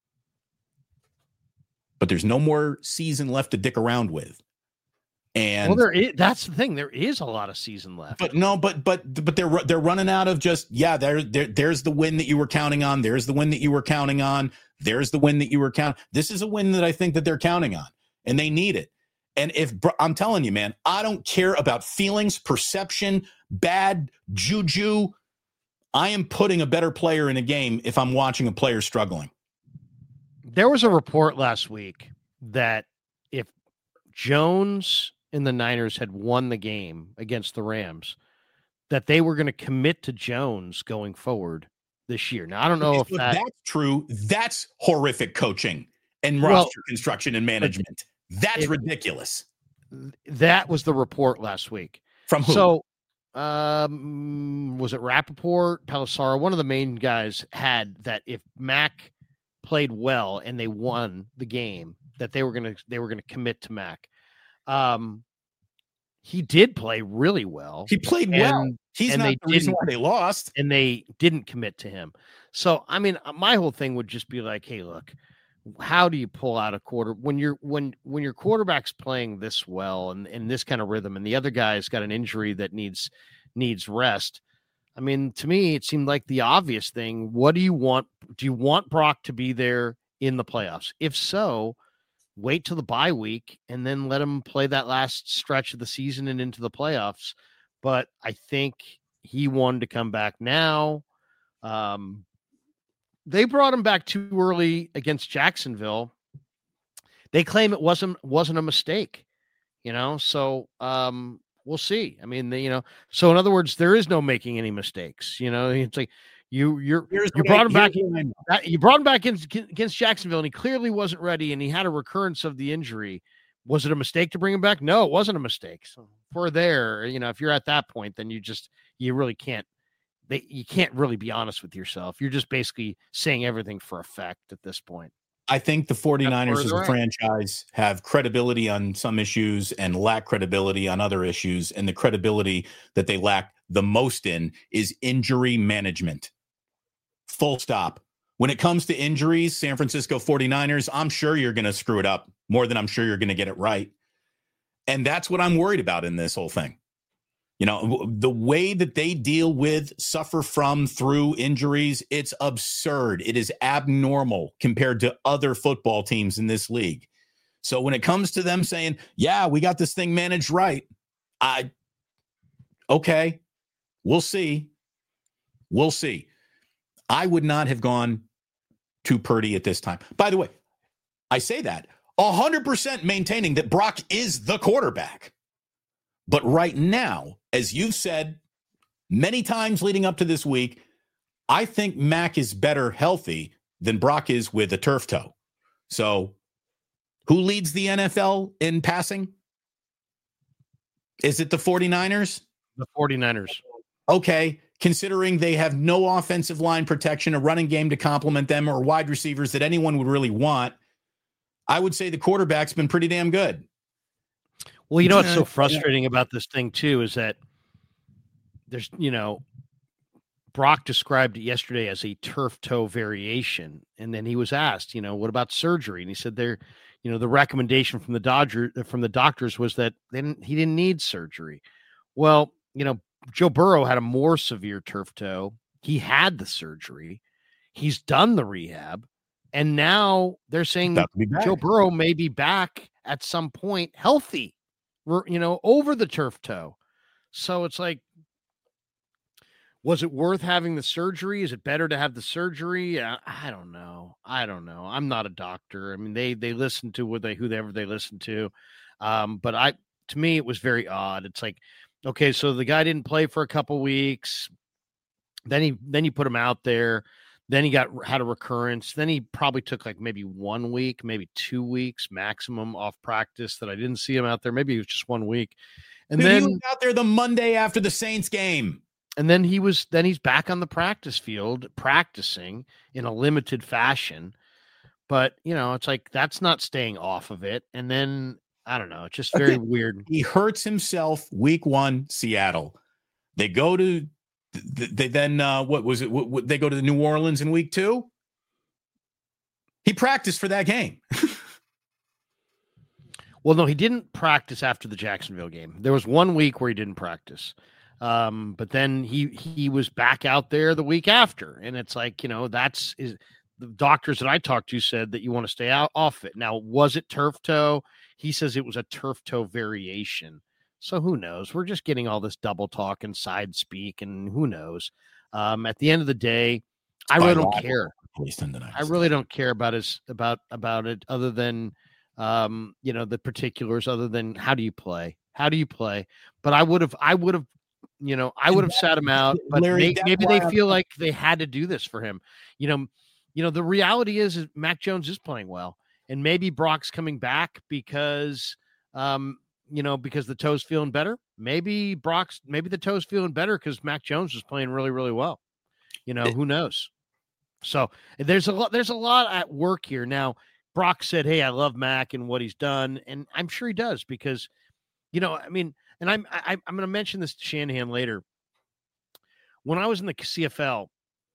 But there's no more season left to dick around with. And well, there is, that's the thing. There is a lot of season left. But no, but but but they're they're running out of just yeah. There there there's the win that you were counting on. There's the win that you were counting on. There's the win that you were counting. This is a win that I think that they're counting on, and they need it. And if I'm telling you, man, I don't care about feelings, perception, bad juju. I am putting a better player in a game if I'm watching a player struggling. There was a report last week that if Jones and the Niners had won the game against the Rams, that they were going to commit to Jones going forward this year. Now, I don't know Okay, if so that, that's true. That's horrific coaching and Well, roster construction and management. That's it- ridiculous. that was the report last week. From who? So, um, was it Rappaport, Pelissaro? One of the main guys had that if Mac played well and they won the game, that they were going to they were going to commit to Mac. Um, he did play really well. he played and- well. He's and not they the reason didn't- why they lost. and they didn't commit to him. So, I mean, my whole thing would just be like, hey, look, how do you pull out a quarter when you're when when your quarterback's playing this well and in this kind of rhythm, and the other guy's got an injury that needs needs rest? I mean, to me, it seemed like the obvious thing. What do you want? Do you want Brock to be there in the playoffs? If so, wait till the bye week and then let him play that last stretch of the season and into the playoffs. But I think he wanted to come back now. Um, they brought him back too early against Jacksonville. They claim it wasn't wasn't a mistake, you know. So um, we'll see. I mean, they, you know. So in other words, there is no making any mistakes. You know, it's like you you're Here's you what brought I- him back. here's what I know. That- You brought him back in, against Jacksonville, and he clearly wasn't ready, and he had a recurrence of the injury. Was it a mistake to bring him back? No, it wasn't a mistake. So if we're there, you know, if you're at that point, then you just you really can't. They, you can't really be honest with yourself. You're just basically saying everything for effect at this point. I think the 49ers as they're a at. franchise have credibility on some issues and lack credibility on other issues. And the credibility that they lack the most in is injury management. Full stop. When it comes to injuries, San Francisco 49ers, I'm sure you're going to screw it up more than I'm sure you're going to get it right. And that's what I'm worried about in this whole thing. You know, the way that they deal with, suffer from, through injuries, it's absurd. It is abnormal compared to other football teams in this league. So when it comes to them saying, yeah, we got this thing managed right, I, okay, we'll see. We'll see. I would not have gone to Purdy at this time. By the way, I say that one hundred percent maintaining that Brock is the quarterback. But right now, as you've said many times leading up to this week, I think Mac is better healthy than Brock is with a turf toe. So who leads the N F L in passing? Is it the 49ers? The 49ers. Okay. Considering they have no offensive line protection, a running game to complement them, or wide receivers that anyone would really want, I would say the quarterback's been pretty damn good. Well, you know what's so frustrating about this thing, too, is that there's, you know, Brock described it yesterday as a turf toe variation. And then he was asked, you know, what about surgery? And he said there, you know, the recommendation from the Dodger from the doctors was that they didn't, he didn't need surgery. Well, you know, Joe Burrow had a more severe turf toe. He had the surgery. He's done the rehab. And now they're saying Joe Burrow may be back at some point healthy, you know, over the turf toe. So it's like, was it worth having the surgery? Is it better to have the surgery? I, I don't know. I don't know. I'm not a doctor. I mean, they they listen to what they whoever they listen to. Um, but I to me, it was very odd. It's like, okay, so the guy didn't play for a couple weeks. Then he then you put him out there. Then he got had a recurrence. Then he probably took like maybe one week, maybe two weeks maximum off practice that I didn't see him out there. Maybe it was just one week. And Dude, then he was out there the Monday after the Saints game. And then he was then he's back on the practice field practicing in a limited fashion. But, you know, it's like that's not staying off of it. And then I don't know, it's just very weird. He hurts himself week one, Seattle. They go to they then uh, what was it? What, what, they go to the New Orleans in week two. He practiced for that game. Well, no, he didn't practice after the Jacksonville game. There was one week where he didn't practice. Um, but then he he was back out there the week after. And it's like, you know, that's is the doctors that I talked to said that you want to stay out off it. Now, was it turf toe? He says it was a turf toe variation. So who knows? We're just getting all this double talk and side speak, and who knows? Um, at the end of the day, I really don't care. I really don't care about his about about it, other than um, you know, the particulars. Other than how do you play? How do you play? But I would have, I would have, you know, I would have sat him out. But Larry, may, maybe they feel like they had to do this for him. You know, you know, the reality is, is Mac Jones is playing well, and maybe Brock's coming back because. Um, you know, because the toe's feeling better. Maybe Brock's, maybe the toe's feeling better because Mac Jones was playing really, really well. You know, who knows? So there's a lot, there's a lot at work here. Now, Brock said, hey, I love Mac and what he's done. And I'm sure he does because, you know, I mean, and I'm, I, I'm going to mention this to Shanahan later. When I was in the C F L,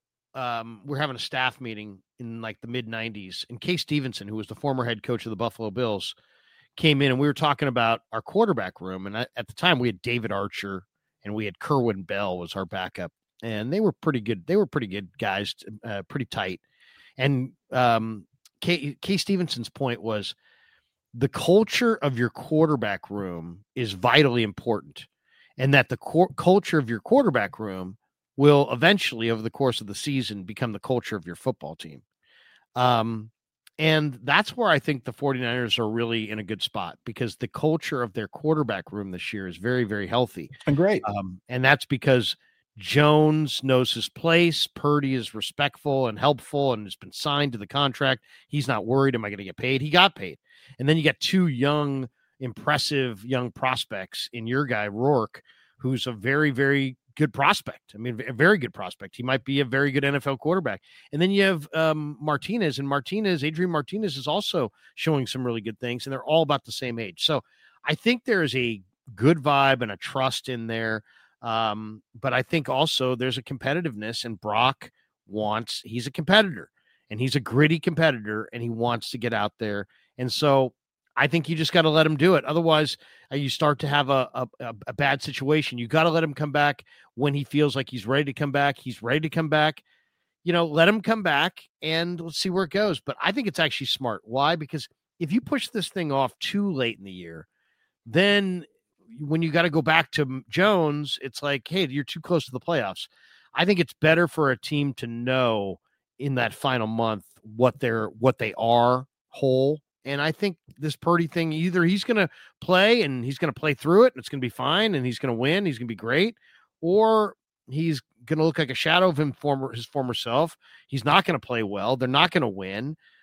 um, we're having a staff meeting in like the mid nineties, and Kay Stevenson, who was the former head coach of the Buffalo Bills, came in, and we were talking about our quarterback room. And I, at the time we had David Archer and we had Kerwin Bell was our backup, and they were pretty good. They were pretty good guys, uh, pretty tight. And um, Kay, Kay Stevenson's point was the culture of your quarterback room is vitally important, and that the cor- culture of your quarterback room will eventually over the course of the season become the culture of your football team. Um, And that's where I think the 49ers are really in a good spot, because the culture of their quarterback room this year is very, very healthy. It's been great. Um, and that's because Jones knows his place. Purdy is respectful and helpful and has been signed to the contract. He's not worried, am I going to get paid? He got paid. And then you got two young, impressive young prospects in your guy, Rourke, who's a very, very good prospect. I mean, a very good prospect. He might be a very good N F L quarterback. And then you have um, Martinez, and Martinez, Adrian Martinez is also showing some really good things, and they're all about the same age. So I think there is a good vibe and a trust in there. Um, but I think also there's a competitiveness, and Brock wants, he's a competitor, and he's a gritty competitor, and he wants to get out there. And so I think you just got to let him do it. Otherwise, uh, you start to have a, a, a bad situation. You got to let him come back when he feels like he's ready to come back. He's ready to come back. You know, let him come back, and let's see where it goes. But I think it's actually smart. Why? Because if you push this thing off too late in the year, then when you got to go back to Jones, it's like, hey, you're too close to the playoffs. I think it's better for a team to know in that final month what they're what they are whole. And I think this Purdy thing, either he's going to play and he's going to play through it and it's going to be fine and he's going to win, he's going to be great, or he's going to look like a shadow of him, former his former self. He's not going to play well. They're not going to win.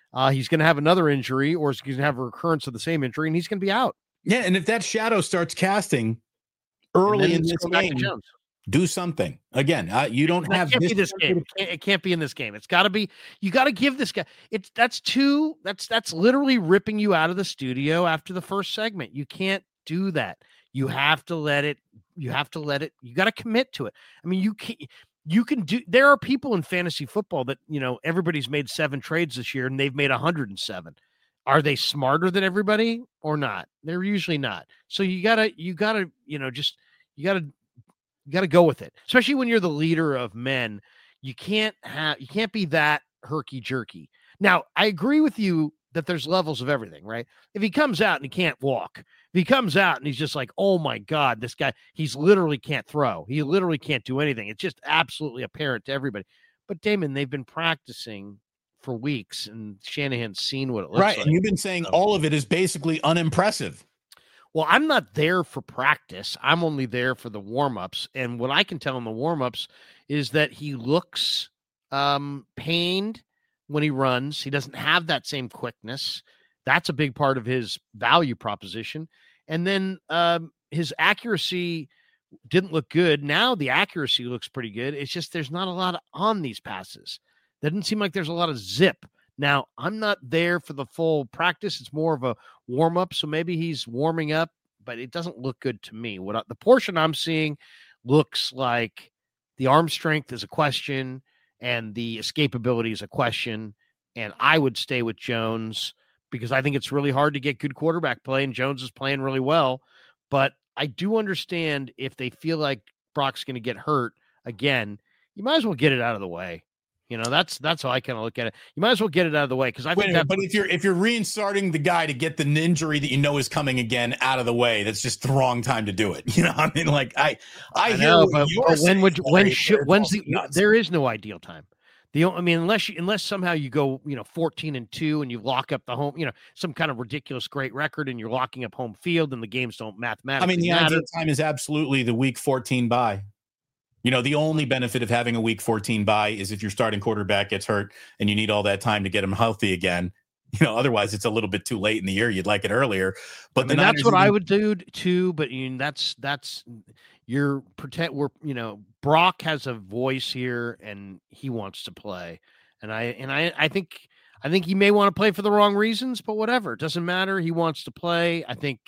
Uh, he's going to have another injury, or he's going to have a recurrence of the same injury, and he's going to be out. Yeah, and if that shadow starts casting early in this game, do something. Again, uh, you don't it have can't this, be this game. It can't, it can't be in this game. It's got to be. You got to give this guy. It's that's too. That's that's literally ripping you out of the studio after the first segment. You can't do that. You have to let it. You have to let it. You got to commit to it. I mean, you can. You can do. There are people in fantasy football that you know everybody's made seven trades this year, and they've made one hundred seven. Are they smarter than everybody or not? They're usually not. So you gotta. You gotta. You know, just you gotta. You got to go with it, especially when you're the leader of men. You can't have, you can't be that herky jerky. Now, I agree with you that there's levels of everything, right? If he comes out and he can't walk, if he comes out and he's just like, oh my God, this guy, he's literally can't throw. He literally can't do anything. It's just absolutely apparent to everybody. But Damon, they've been practicing for weeks and Shanahan's seen what it looks right, like. And you've been saying so, all of it is basically unimpressive. Well, I'm not there for practice. I'm only there for the warm-ups. And what I can tell in the warm-ups is that he looks um, pained when he runs. He doesn't have that same quickness. That's a big part of his value proposition. And then um, his accuracy didn't look good. Now the accuracy looks pretty good. It's just there's not a lot on these passes. Doesn't seem like there's a lot of zip. Now, I'm not there for the full practice. It's more of a warm-up, so maybe he's warming up, but it doesn't look good to me. What I, the portion I'm seeing looks like the arm strength is a question and the escapability is a question, and I would stay with Jones because I think it's really hard to get good quarterback play, and Jones is playing really well. But I do understand if they feel like Brock's going to get hurt again, you might as well get it out of the way. You know, that's that's how I kind of look at it. You might as well get it out of the way because I think. Wait, but if you're if you're reinstarting the guy to get the injury that you know is coming again out of the way, that's just the wrong time to do it. You know, I mean, like I I, I know, but, but when would when should when's the nuts. There is no ideal time. The I mean, unless you unless somehow you go you know fourteen and two and you lock up the home, you know, some kind of ridiculous great record and you're locking up home field and the games don't mathematically. I mean, the matter. ideal time is absolutely the week fourteen bye. You know, the only benefit of having a week fourteen bye is if your starting quarterback gets hurt and you need all that time to get him healthy again. You know, otherwise it's a little bit too late in the year. You'd like it earlier. But I mean, that's what even... I would do too. But you know, that's that's your protect. We're you know, Brock has a voice here and he wants to play, and I and I I think I think he may want to play for the wrong reasons, but whatever, it doesn't matter. He wants to play. I think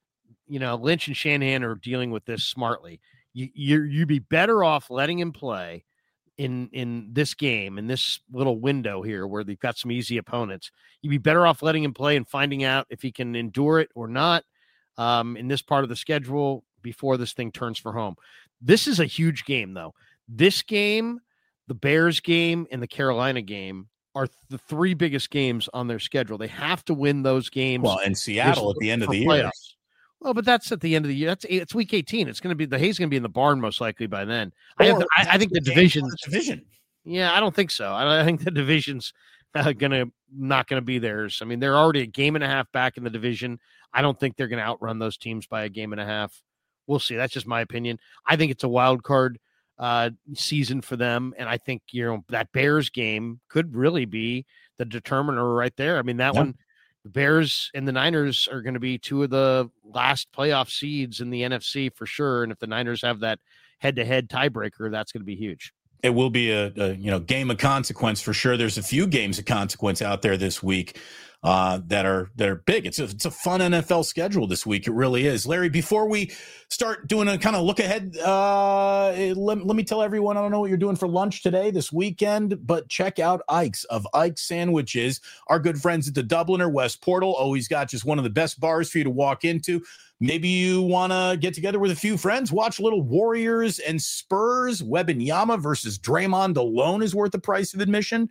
you know Lynch and Shanahan are dealing with this smartly. You, you you'd be better off letting him play in in this game, in this little window here where they've got some easy opponents. You'd be better off letting him play and finding out if he can endure it or not um, in this part of the schedule before this thing turns for home. This is a huge game, though. This game, the Bears game, and the Carolina game are the three biggest games on their schedule. They have to win those games. Well, and Seattle at the end of the year. Well, but that's at the end of the year. That's it's week eighteen. It's going to be the hay's going to be in the barn most likely by then. I, have the, I, I think the division division. Yeah, I don't think so. I, I think the division's uh, going to not going to be theirs. I mean, they're already a game and a half back in the division. I don't think they're going to outrun those teams by a game and a half. We'll see. That's just my opinion. I think it's a wild card uh, season for them, and I think you know that Bears game could really be the determiner right there. I mean, that yeah. one. The Bears and the Niners are going to be two of the last playoff seeds in the N F C for sure. And if the Niners have that head-to-head tiebreaker, that's going to be huge. It will be a, a you know game of consequence for sure. There's a few games of consequence out there this week uh, that are that are big. It's a, it's a fun N F L schedule this week. It really is. Larry, before we start doing a kind of look ahead, uh, let, let me tell everyone, I don't know what you're doing for lunch today, this weekend, but check out Ike's of Ike's Sandwiches. Our good friends at the Dubliner West Portal always got just one of the best bars for you to walk into. Maybe you want to get together with a few friends, watch a little Warriors and Spurs. Wembanyama versus Draymond alone is worth the price of admission.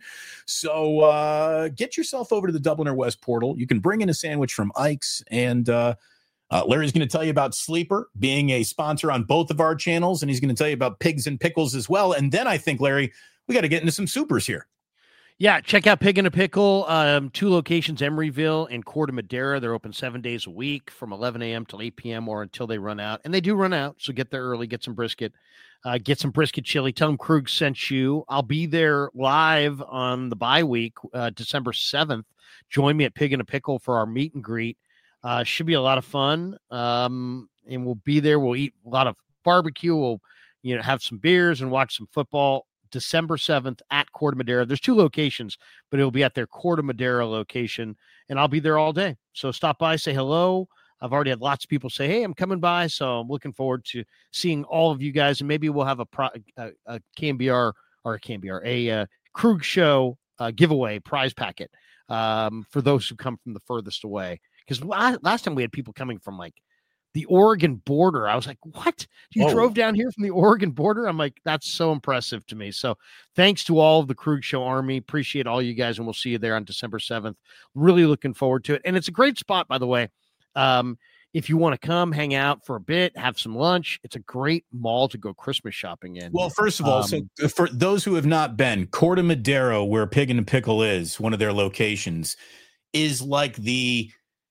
So uh, get yourself over to the Dubliner West Portal. You can bring in a sandwich from Ike's. And uh, uh, Larry's going to tell you about Sleeper being a sponsor on both of our channels. And he's going to tell you about Pigs and Pickles as well. And then I think, Larry, we got to get into some supers here. Yeah, check out Pig in a Pickle. Um, two locations, Emeryville and Corte Madera. They're open seven days a week from eleven a.m. till eight p.m. or until they run out. And they do run out, so get there early, get some brisket, uh, get some brisket chili. Tell them Krug sent you. I'll be there live on the bye week, uh, December seventh. Join me at Pig in a Pickle for our meet and greet. Uh, should be a lot of fun, um, and we'll be there. We'll eat a lot of barbecue. We'll, you know, have some beers and watch some football. December seventh at Corte Madera. There's two locations, but it'll be at their Corte Madera location, and I'll be there all day. So stop by, say hello. I've already had lots of people say, hey, I'm coming by, so I'm looking forward to seeing all of you guys, and maybe we'll have a, pro, a, a K M B R, or a K M B R, a uh, Krug Show uh, giveaway prize packet um, for those who come from the furthest away. Because last time we had people coming from, like, the Oregon border. I was like, what? You Whoa. drove down here from the Oregon border? I'm like, that's so impressive to me. So thanks to all of the Krug Show Army. Appreciate all you guys, and we'll see you there on December seventh. Really looking forward to it. And it's a great spot, by the way. Um, if you want to come hang out for a bit, have some lunch, it's a great mall to go Christmas shopping in. Well, first of all, um, so for those who have not been, Corte Madera, where Pig in a Pickle is, one of their locations, is like the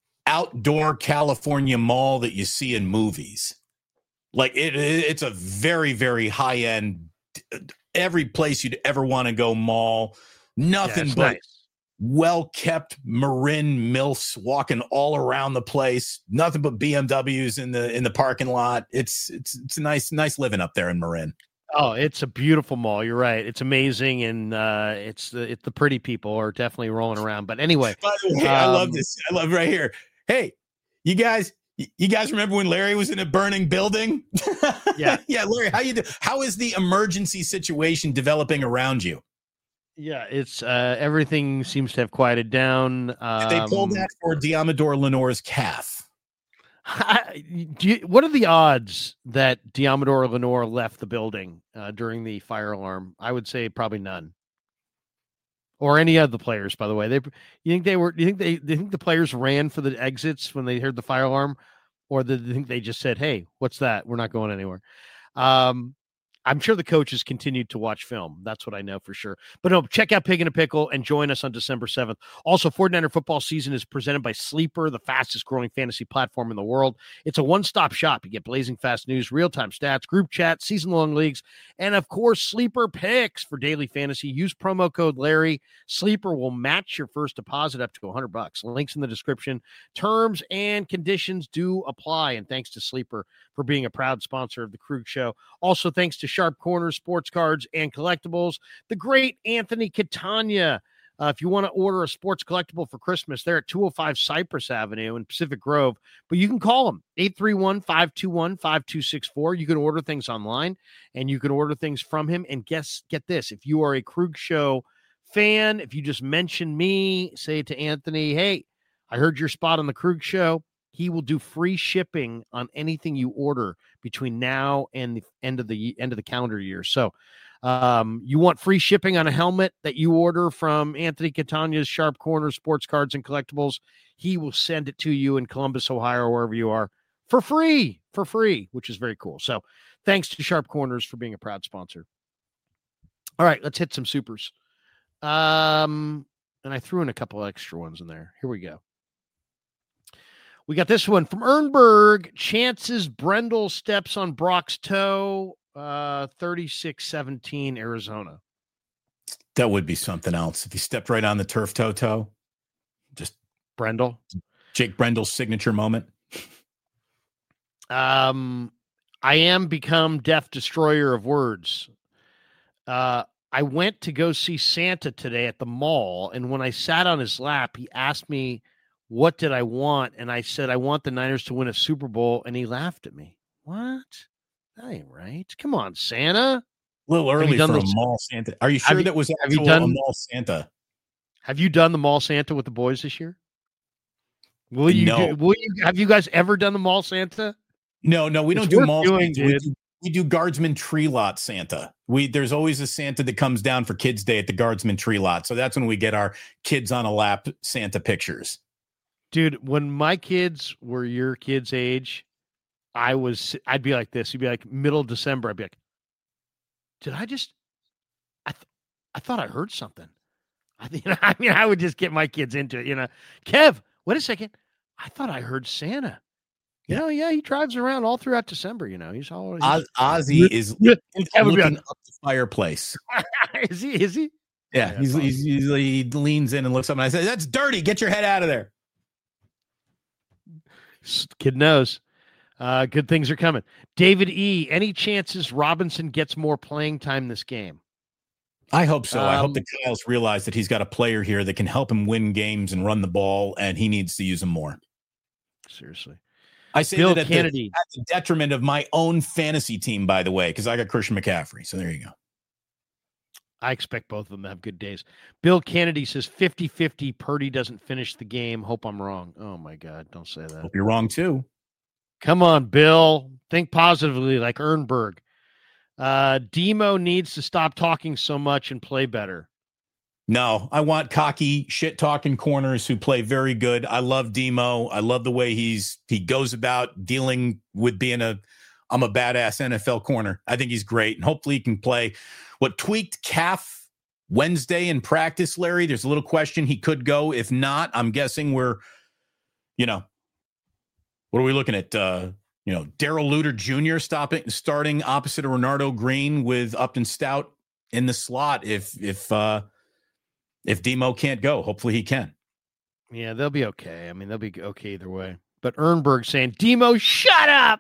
outdoor California mall that you see in movies. Like it, it's a very, very high end, every place you'd ever want to go mall. Nothing yeah, but nice. well kept Marin MILFs walking all around the place. Nothing but B M Ws in the in the parking lot. It's it's it's a nice nice living up there in Marin. Oh, it's a beautiful mall. You're right. It's amazing, and uh, it's the it's the pretty people are definitely rolling around. But anyway, by the way, um, I love this. I love right here. Hey, you guys, you guys remember when Larry was in a burning building? Yeah. Yeah, Larry, how you do? How is the emergency situation developing around you? Yeah, it's uh, everything seems to have quieted down. Um, Did they pulled that for Diamador Lenore's calf. do you, what are the odds that Diamador Lenore left the building uh, during the fire alarm? I would say probably none. Or any of the players, by the way. They, you think they were? You think they? Do you think the players ran for the exits when they heard the fire alarm, or did they think they just said, "Hey, what's that? We're not going anywhere." Um, I'm sure the coaches continued to watch film. That's what I know for sure. But no, check out Pig in a Pickle and join us on December seventh. Also, forty-niner football season is presented by Sleeper, the fastest growing fantasy platform in the world. It's a one-stop shop. You get blazing fast news, real-time stats, group chat, season-long leagues, and of course, Sleeper picks for daily fantasy. Use promo code Larry. Sleeper will match your first deposit up to one hundred bucks. Links in the description. Terms and conditions do apply. And thanks to Sleeper for being a proud sponsor of the Krug Show. Also, thanks to Sharp Corners, Sports Cards, and Collectibles. The great Anthony Catania. Uh, if you want to order a sports collectible for Christmas, they're at two oh five Cypress Avenue in Pacific Grove. But you can call them, eight three one, five two one, five two six four. You can order things online, and you can order things from him. And guess, get this, if you are a Krug Show fan, if you just mention me, say to Anthony, hey, I heard your spot on the Krug Show, he will do free shipping on anything you order between now and the end of the end of the calendar year. So um, you want free shipping on a helmet that you order from Anthony Catania's Sharp Corner Sports Cards and Collectibles. He will send it to you in Columbus, Ohio, or wherever you are for free, for free, which is very cool. So thanks to Sharp Corners for being a proud sponsor. All right, let's hit some supers. Um, and I threw in a couple extra ones in there. Here we go. We got this one from Ernberg. Chances Brendel steps on Brock's toe, uh, thirty-six seventeen, Arizona. That would be something else. If he stepped right on the turf toe toe. Just Brendel. Jake Brendel's signature moment. Um, I am become deaf destroyer of words. Uh, I went to go see Santa today at the mall, and when I sat on his lap, he asked me, what did I want? And I said, I want the Niners to win a Super Bowl. And he laughed at me. What? That ain't right. Come on, Santa. A little early for those? a mall Santa. Are you sure you, that was have you actual done, a mall Santa? Have you done the mall Santa with the boys this year? Will you no. do, will you have you guys ever done the mall Santa? No, no, we It's don't do worth mall doing, Santa. We dude. do, we do Guardsman Tree Lot Santa. We there's always a Santa that comes down for Kids Day at the Guardsman Tree Lot. So that's when we get our kids on a lap Santa pictures. Dude, when my kids were your kids' age, I was, I'd be like this. You'd be like middle of December. I'd be like, did I just, I, th- I thought I heard something. I think, I mean, I would just get my kids into it. You know, Kev, wait a second. I thought I heard Santa. You Yeah. know, yeah, he drives around all throughout December. You know, he's all. He's, Oz, Ozzy is Yeah. looking up the fireplace. is he? Is he? Yeah, Yeah, he's, awesome. he's, he's he leans in and looks up, and I say, "That's dirty. Get your head out of there." Kid knows. Uh, good things are coming. David E. Any chances Robinson gets more playing time this game? I hope so. I hope Um, the Kyles realize that he's got a player here that can help him win games and run the ball, and he needs to use him more. Seriously. I say Bill that at the, Kennedy. at the detriment of my own fantasy team, by the way, because I got Christian McCaffrey. So there you go. I expect both of them to have good days. Bill Kennedy says fifty-fifty Purdy doesn't finish the game. Hope I'm wrong. Oh, my God. Don't say that. Hope you're wrong, too. Come on, Bill. Think positively like Ernberg. Uh, Demo needs to stop talking so much and play better. No, I want cocky, shit-talking corners who play very good. I love Demo. I love the way he's he goes about dealing with being a I'm a badass N F L corner. I think he's great, and hopefully he can play. What tweaked calf Wednesday in practice, Larry? There's a little question he could go. If not, I'm guessing we're, you know, what are we looking at? Uh, you know, Daryl Luter Junior stopping starting opposite of Renardo Green with Upton Stout in the slot. If if uh, if Demo can't go, hopefully he can. Yeah, they'll be okay. I mean, they'll be okay either way. But Ernberg saying, Demo, shut up.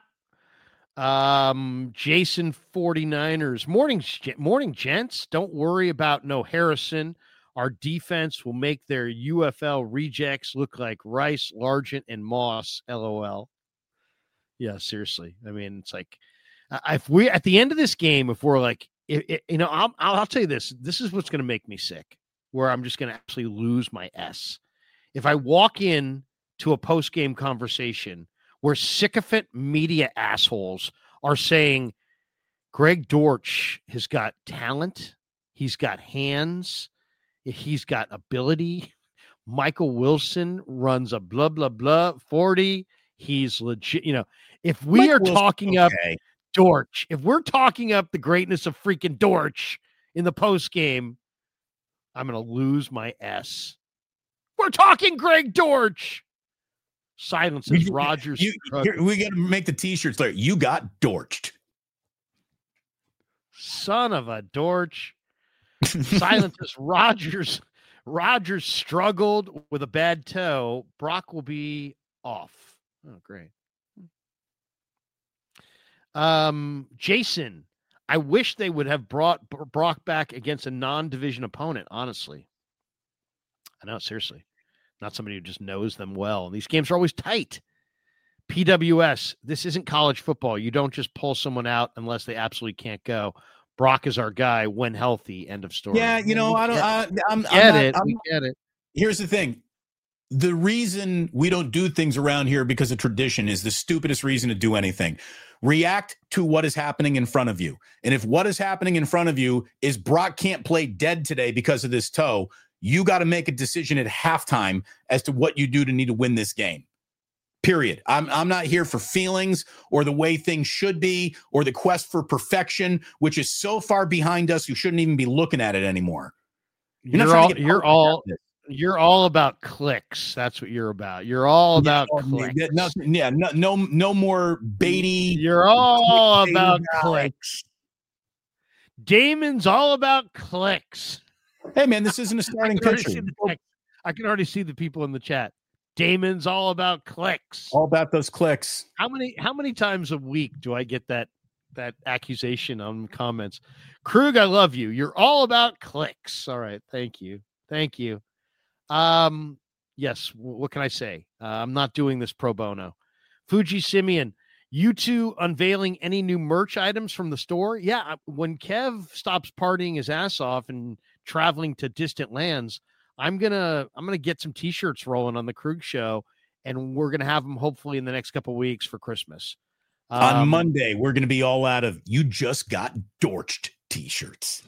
Um, Jason forty-niners. Morning, morning, gents. Don't worry about no Harrison. Our defense will make their U F L rejects look like Rice, Largent, and Moss. LOL. Yeah, seriously. I mean, it's like uh, if we at the end of this game, if we're like, if, if, you know, I'll, I'll I'll tell you this. This is what's going to make me sick. Where I'm just going to actually lose my S. If I walk in to a post game conversation where sycophant media assholes are saying Greg Dortch has got talent, he's got hands, he's got ability. Michael Wilson runs a blah, blah, blah forty. He's legit. You know, if we Mike are Wilson, talking okay. up Dortch, if we're talking up the greatness of freaking Dortch in the post game, I'm going to lose my S. We're talking Greg Dortch. Silences We- Rogers. You, here, we got to make the T-shirts, Larry. You got Dorched. Son of a Dortch. Silences Rogers. Rogers struggled with a bad toe. Brock will be off. Oh, great. Um, Jason, I wish they would have brought Brock back against a non-division opponent, honestly. I know, seriously. Not somebody who just knows them well. These games are always tight. P W S, this isn't college football. You don't just pull someone out unless they absolutely can't go. Brock is our guy when healthy. End of story. Yeah, you know, We I don't. get, I, I'm, get I'm not, it. I'm we get it. Here's the thing. The reason we don't do things around here because of tradition is the stupidest reason to do anything. React to what is happening in front of you. And if what is happening in front of you is Brock can't play dead today because of this toe, you got to make a decision at halftime as to what you do to need to win this game. Period. I'm I'm not here for feelings or the way things should be or the quest for perfection, which is so far behind us, you shouldn't even be looking at it anymore. You're, You're not trying all to get you're perfect all at this. you're all about clicks. That's what you're about. You're all about Yeah, clicks. yeah, no, yeah, no, no, no more baity. You're all clickbait about guy. clicks. Damon's all about clicks. Hey, man, this isn't a I starting can, already pitcher. see the text. I can already see the people in the chat. Damon's all about clicks. All about those clicks. How many how many times a week do I get that that accusation on comments? Krug, I love you. You're all about clicks. All right, thank you, thank you. Um, yes. W- what can I say? Uh, I'm not doing this pro bono. Fuji Simeon, you two unveiling any new merch items from the store? Yeah. I- When Kev stops partying his ass off and traveling to distant lands, I'm gonna I'm gonna get some T-shirts rolling on the Krug Show, and we're gonna have them hopefully in the next couple of weeks for Christmas. On Um, Monday, we're going to be all out of you just got dorched T-shirts.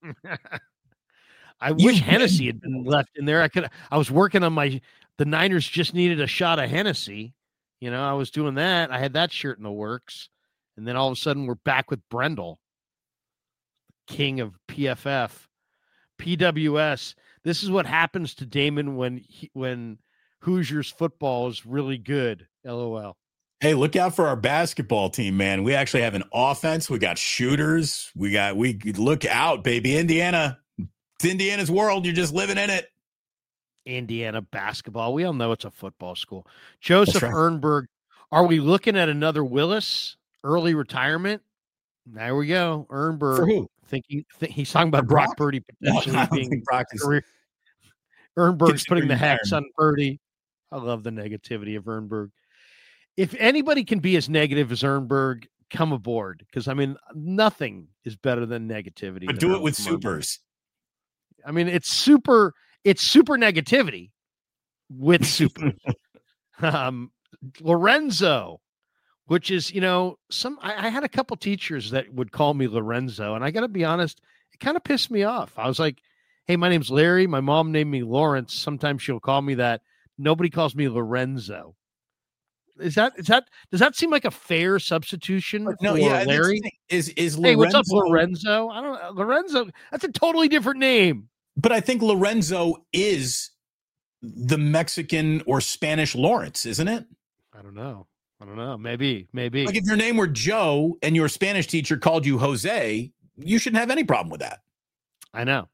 I You wish win. Hennessy had been left in there. I could. I was working on my. The Niners just needed a shot of Hennessy. You know, I was doing that. I had that shirt in the works, and then all of a sudden we're back with Brendel, king of P F F, P W S. This is what happens to Damon when he, when Hoosiers football is really good. LOL. Hey, look out for our basketball team, man. We actually have an offense. We got shooters. We got, we look out, baby. Indiana. It's Indiana's world. You're just living in it. Indiana basketball. We all know it's a football school. Joseph right. Ernberg. Are we looking at another Willis early retirement? There we go. Ernberg. For who? Thinking th- he's talking about For Brock, Brock? Purdy No, potentially I don't being think Brock is career. Ernberg's putting the considering hex on Purdy. I love the negativity of Ernberg. If anybody can be as negative as Ernberg, come aboard. Because, I mean, nothing is better than negativity. But than do it with Ernberg. supers. I mean, it's super, it's super negativity with supers. um, Lorenzo, which is, you know, some, I, I had a couple teachers that would call me Lorenzo, and I got to be honest, it kind of pissed me off. I was like, hey, my name's Larry. My mom named me Lawrence. Sometimes she'll call me that. Nobody calls me Lorenzo. Is that, is that, does that seem like a fair substitution No, for yeah, Larry? Is is Lorenzo, Hey, what's up, Lorenzo? I don't know. Lorenzo, that's a totally different name. But I think Lorenzo is the Mexican or Spanish Lawrence, isn't it? I don't know. I don't know. Maybe, maybe. Like if your name were Joe and your Spanish teacher called you Jose, you shouldn't have any problem with that. I know.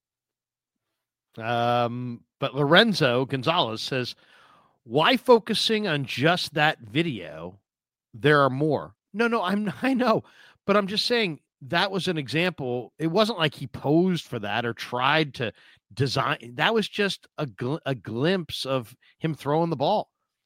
Um, but Lorenzo Gonzalez says, why focusing on just that video? There are more. No, no, I'm, I know, but I'm just saying that was an example. It wasn't like he posed for that or tried to design. That was just a, gl- a glimpse of him throwing the ball.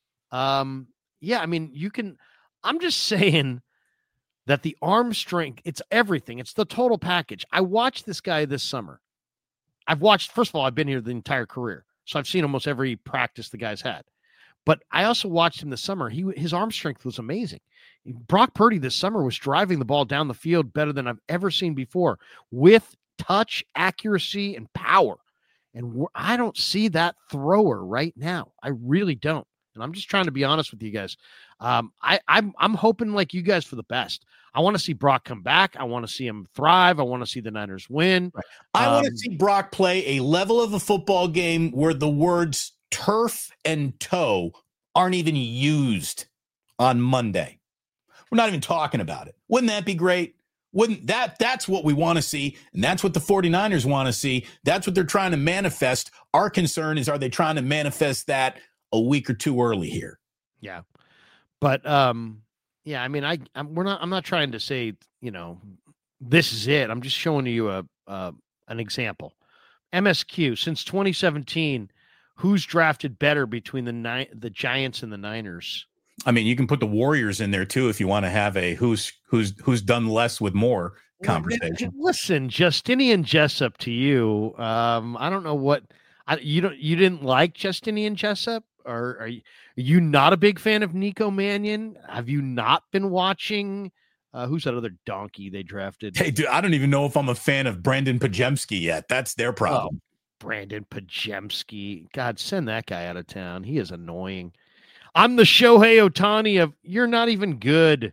Um, yeah, I mean, you can, I'm just saying that the arm strength, it's everything. It's the total package. I watched this guy this summer. I've watched, first of all, I've been here the entire career. So I've seen almost every practice the guy's had. But I also watched him this summer. He his arm strength was amazing. Brock Purdy this summer was driving the ball down the field better than I've ever seen before with touch, accuracy, and power. And I don't see that thrower right now. I really don't. And I'm just trying to be honest with you guys. Um, I, I'm I'm hoping like you guys for the best. I want to see Brock come back. I want to see him thrive. I want to see the Niners win. Right. I um, want to see Brock play a level of a football game where the words turf and toe aren't even used on Monday. We're not even talking about it. Wouldn't that be great? Wouldn't that, that's what we want to see. And that's what the 49ers want to see. That's what they're trying to manifest. Our concern is, are they trying to manifest that a week or two early here? Yeah. But, um, yeah, I mean, I, I'm, we're not, I'm not trying to say, you know, this is it. I'm just showing you a, uh, an example. M S Q since twenty seventeen, who's drafted better between the ni- the Giants and the Niners? I mean, you can put the Warriors in there too if you want to have a who's who's who's done less with more conversation. Listen, Justinian Jessup to you. Um, I don't know what I, you don't you didn't like Justinian Jessup, or are you, are you not a big fan of Nico Mannion? Have you not been watching? Uh, who's that other donkey they drafted? Hey, dude, I don't even know if I'm a fan of Brandon Pajemski yet. That's their problem. Oh, Brandon Pajemski. God, send that guy out of town. He is annoying. I'm the Shohei Ohtani of you're not even good.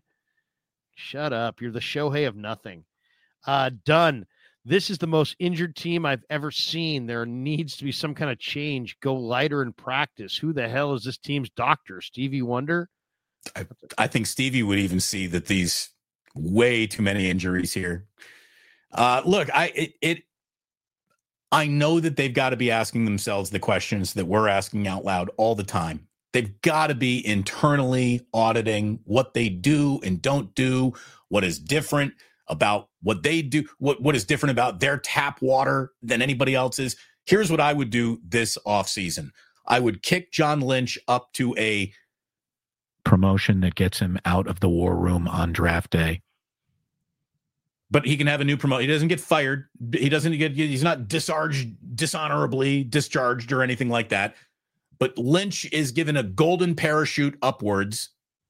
Shut up. You're the Shohei of nothing. Uh, done. This is the most injured team I've ever seen. There needs to be some kind of change. Go lighter in practice. Who the hell is this team's doctor? Stevie Wonder? I, I think Stevie would even see that these way too many injuries here. Uh, look, I it, it I know that they've got to be asking themselves the questions that we're asking out loud all the time. They've got to be internally auditing what they do and don't do, what is different about what they do, what, what is different about their tap water than anybody else's. Here's what I would do this offseason. I would kick John Lynch up to a promotion that gets him out of the war room on draft day. But he can have a new promotion. He doesn't get fired. He doesn't get, he's not discharged, dishonorably discharged or anything like that. But Lynch is given a golden parachute upwards.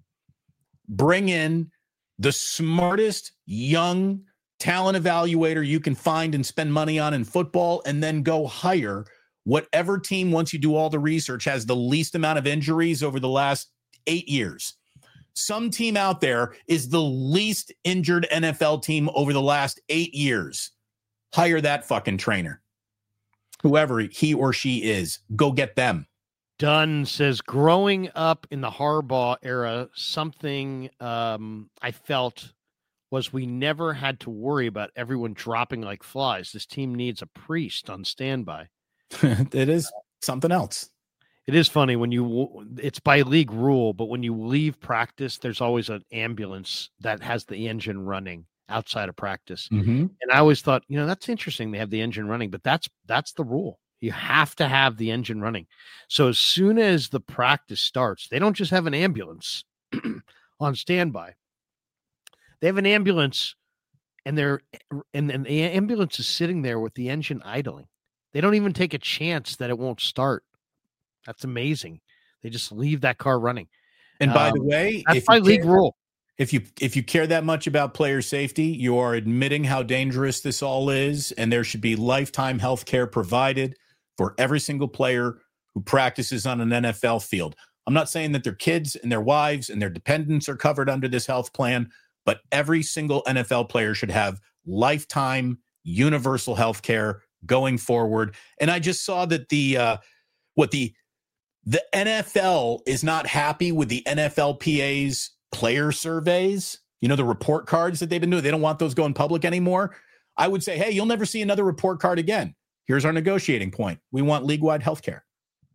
Bring in the smartest young talent evaluator you can find and spend money on in football, and then go hire whatever team, once you do all the research, has the least amount of injuries over the last eight years. Some team out there is the least injured N F L team over the last eight years. Hire that fucking trainer. whoever he or she is. Go get them. Dunn says, growing up in the Harbaugh era, something um, I felt was we never had to worry about everyone dropping like flies. This team needs a priest on standby. It is something else. It is funny when you, it's by league rule, but when you leave practice, there's always an ambulance that has the engine running outside of practice. Mm-hmm. And I always thought, you know, that's interesting. They have the engine running, but that's, that's the rule. You have to have the engine running. So as soon as the practice starts, they don't just have an ambulance on standby. They have an ambulance and they're, and, and the ambulance is sitting there with the engine idling. They don't even take a chance that it won't start. That's amazing. They just leave that car running. And by um, the way, that's if by you league care, rule. If you if you care that much about player safety, you are admitting how dangerous this all is, and there should be lifetime health care provided for every single player who practices on an N F L field. I'm not saying that their kids and their wives and their dependents are covered under this health plan, but every single N F L player should have lifetime universal health care going forward. And I just saw that the uh, what the the N F L is not happy with the N F L P A's player surveys. You know, the report cards that they've been doing. They don't want those going public anymore. I would say, hey, you'll never see another report card again. Here's our negotiating point. We want league-wide health care.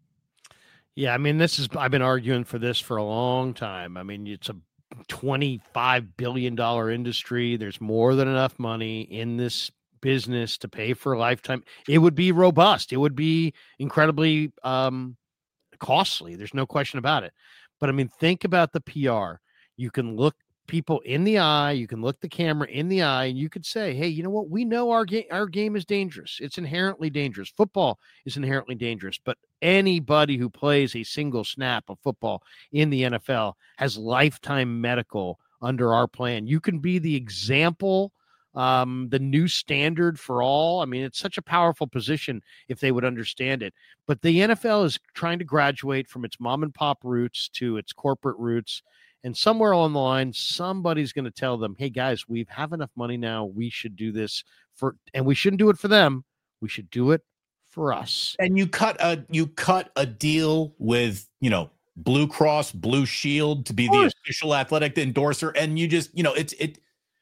Yeah, I mean, this is, I've been arguing for this for a long time. I mean, it's a twenty-five billion dollars industry. There's more than enough money in this business to pay for a lifetime. It would be robust. It would be incredibly um, costly. There's no question about it. But I mean, think about the P R. You can look people in the eye, you can look the camera in the eye, and you could say, hey, you know what? We know our game, our game is dangerous. It's inherently dangerous. Football is inherently dangerous, but anybody who plays a single snap of football in the N F L has lifetime medical under our plan. You can be the example, um, the new standard for all. I mean, it's such a powerful position if they would understand it. But the N F L is trying to graduate from its mom and pop roots to its corporate roots. And somewhere along the line, somebody's going to tell them, hey, guys, we have enough money now. We should do this for, and we shouldn't do it for them. We should do it for us. And you cut a you cut a deal with, you know, Blue Cross Blue Shield to be the official athletic endorser. And you just, you know, it's it.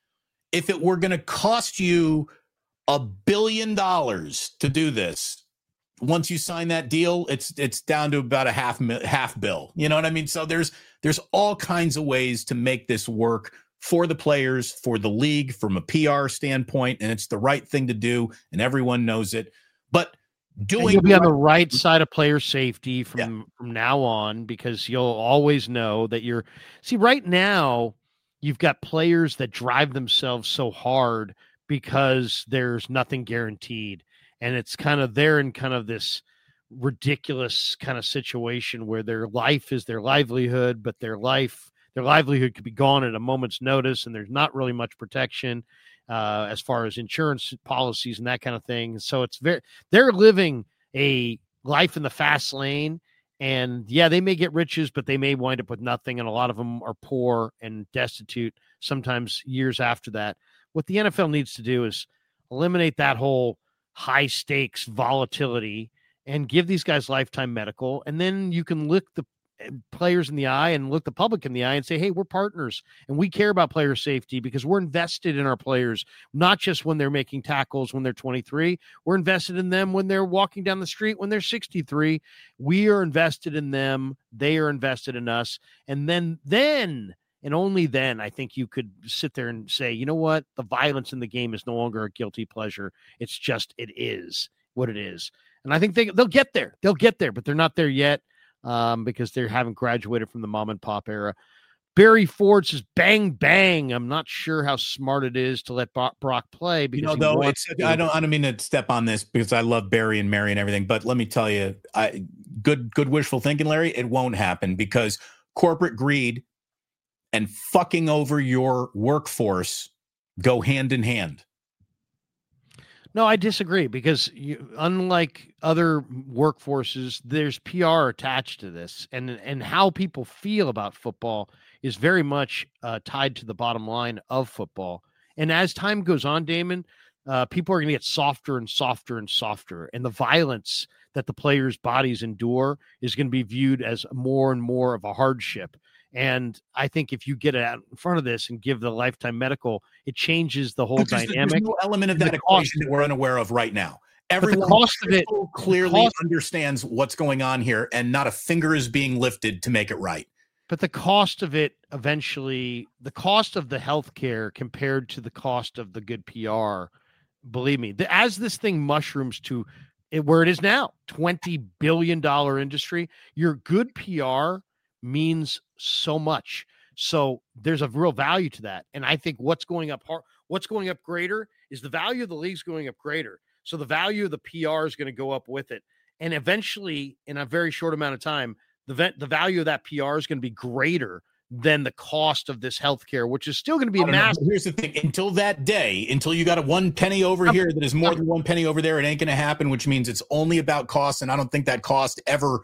If it were going to cost you a billion dollars to do this, once you sign that deal, it's it's down to about a half half bill. You know what I mean? So there's there's all kinds of ways to make this work for the players, for the league, from a P R standpoint, and it's the right thing to do, and everyone knows it. But doing and you'll be on right- the right side of player safety from Yeah. from now on, because you'll always know that you're. See, right now you've got players that drive themselves so hard because there's nothing guaranteed. And it's kind of they're in kind of this ridiculous kind of situation where their life is their livelihood, but their life, their livelihood could be gone at a moment's notice, and there's not really much protection uh, as far as insurance policies and that kind of thing. So it's very, they're living a life in the fast lane, and yeah, they may get riches, but they may wind up with nothing, and a lot of them are poor and destitute sometimes years after that. What the N F L needs to do is eliminate that whole high stakes volatility and give these guys lifetime medical. And then you can look the players in the eye and look the public in the eye and say, hey, we're partners and we care about player safety because we're invested in our players, not just when they're making tackles, when they're twenty-three, we're invested in them when they're walking down the street, when they're sixty-three, we are invested in them. They are invested in us. And then, then, and only then, I think you could sit there and say, you know what? The violence in the game is no longer a guilty pleasure. It's just, it is what it is. And I think they, they'll get there. They'll get there, but they're not there yet um, because they haven't graduated from the mom and pop era. Barry Ford says, bang, bang. I'm not sure how smart it is to let Brock play. Because you know, though, it's, I don't, I don't mean to step on this because I love Barry and Mary and everything, but let me tell you, I good, good wishful thinking, Larry, it won't happen because corporate greed and fucking over your workforce go hand in hand. No, I disagree because you, unlike other workforces, there's P R attached to this, and and how people feel about football is very much uh, tied to the bottom line of football. And as time goes on, Damon, uh, people are going to get softer and softer and softer. And the violence that the players' bodies endure is going to be viewed as more and more of a hardship. And I think if you get out in front of this and give the lifetime medical, it changes the whole But there's, dynamic. there's no element of And that the cost- equation that we're unaware of right now. But the Everyone cost of it- crystal the clearly cost- understands what's going on here, and not a finger is being lifted to make it right. But the cost of it eventually, the cost of the healthcare compared to the cost of the good P R, believe me, the, as this thing mushrooms to it, where it is now, twenty billion dollars industry, your good P R means so much. So there's a real value to that. And I think what's going up, what's going up greater is the value of the league's going up greater. So the value of the P R is going to go up with it. And eventually, in a very short amount of time, the vet, the value of that P R is going to be greater than the cost of this healthcare, which is still going to be a massive. Here's the thing: until that day, until you got a one penny over here that is more than one penny over there, it ain't going to happen. Which means it's only about cost, and I don't think that cost ever.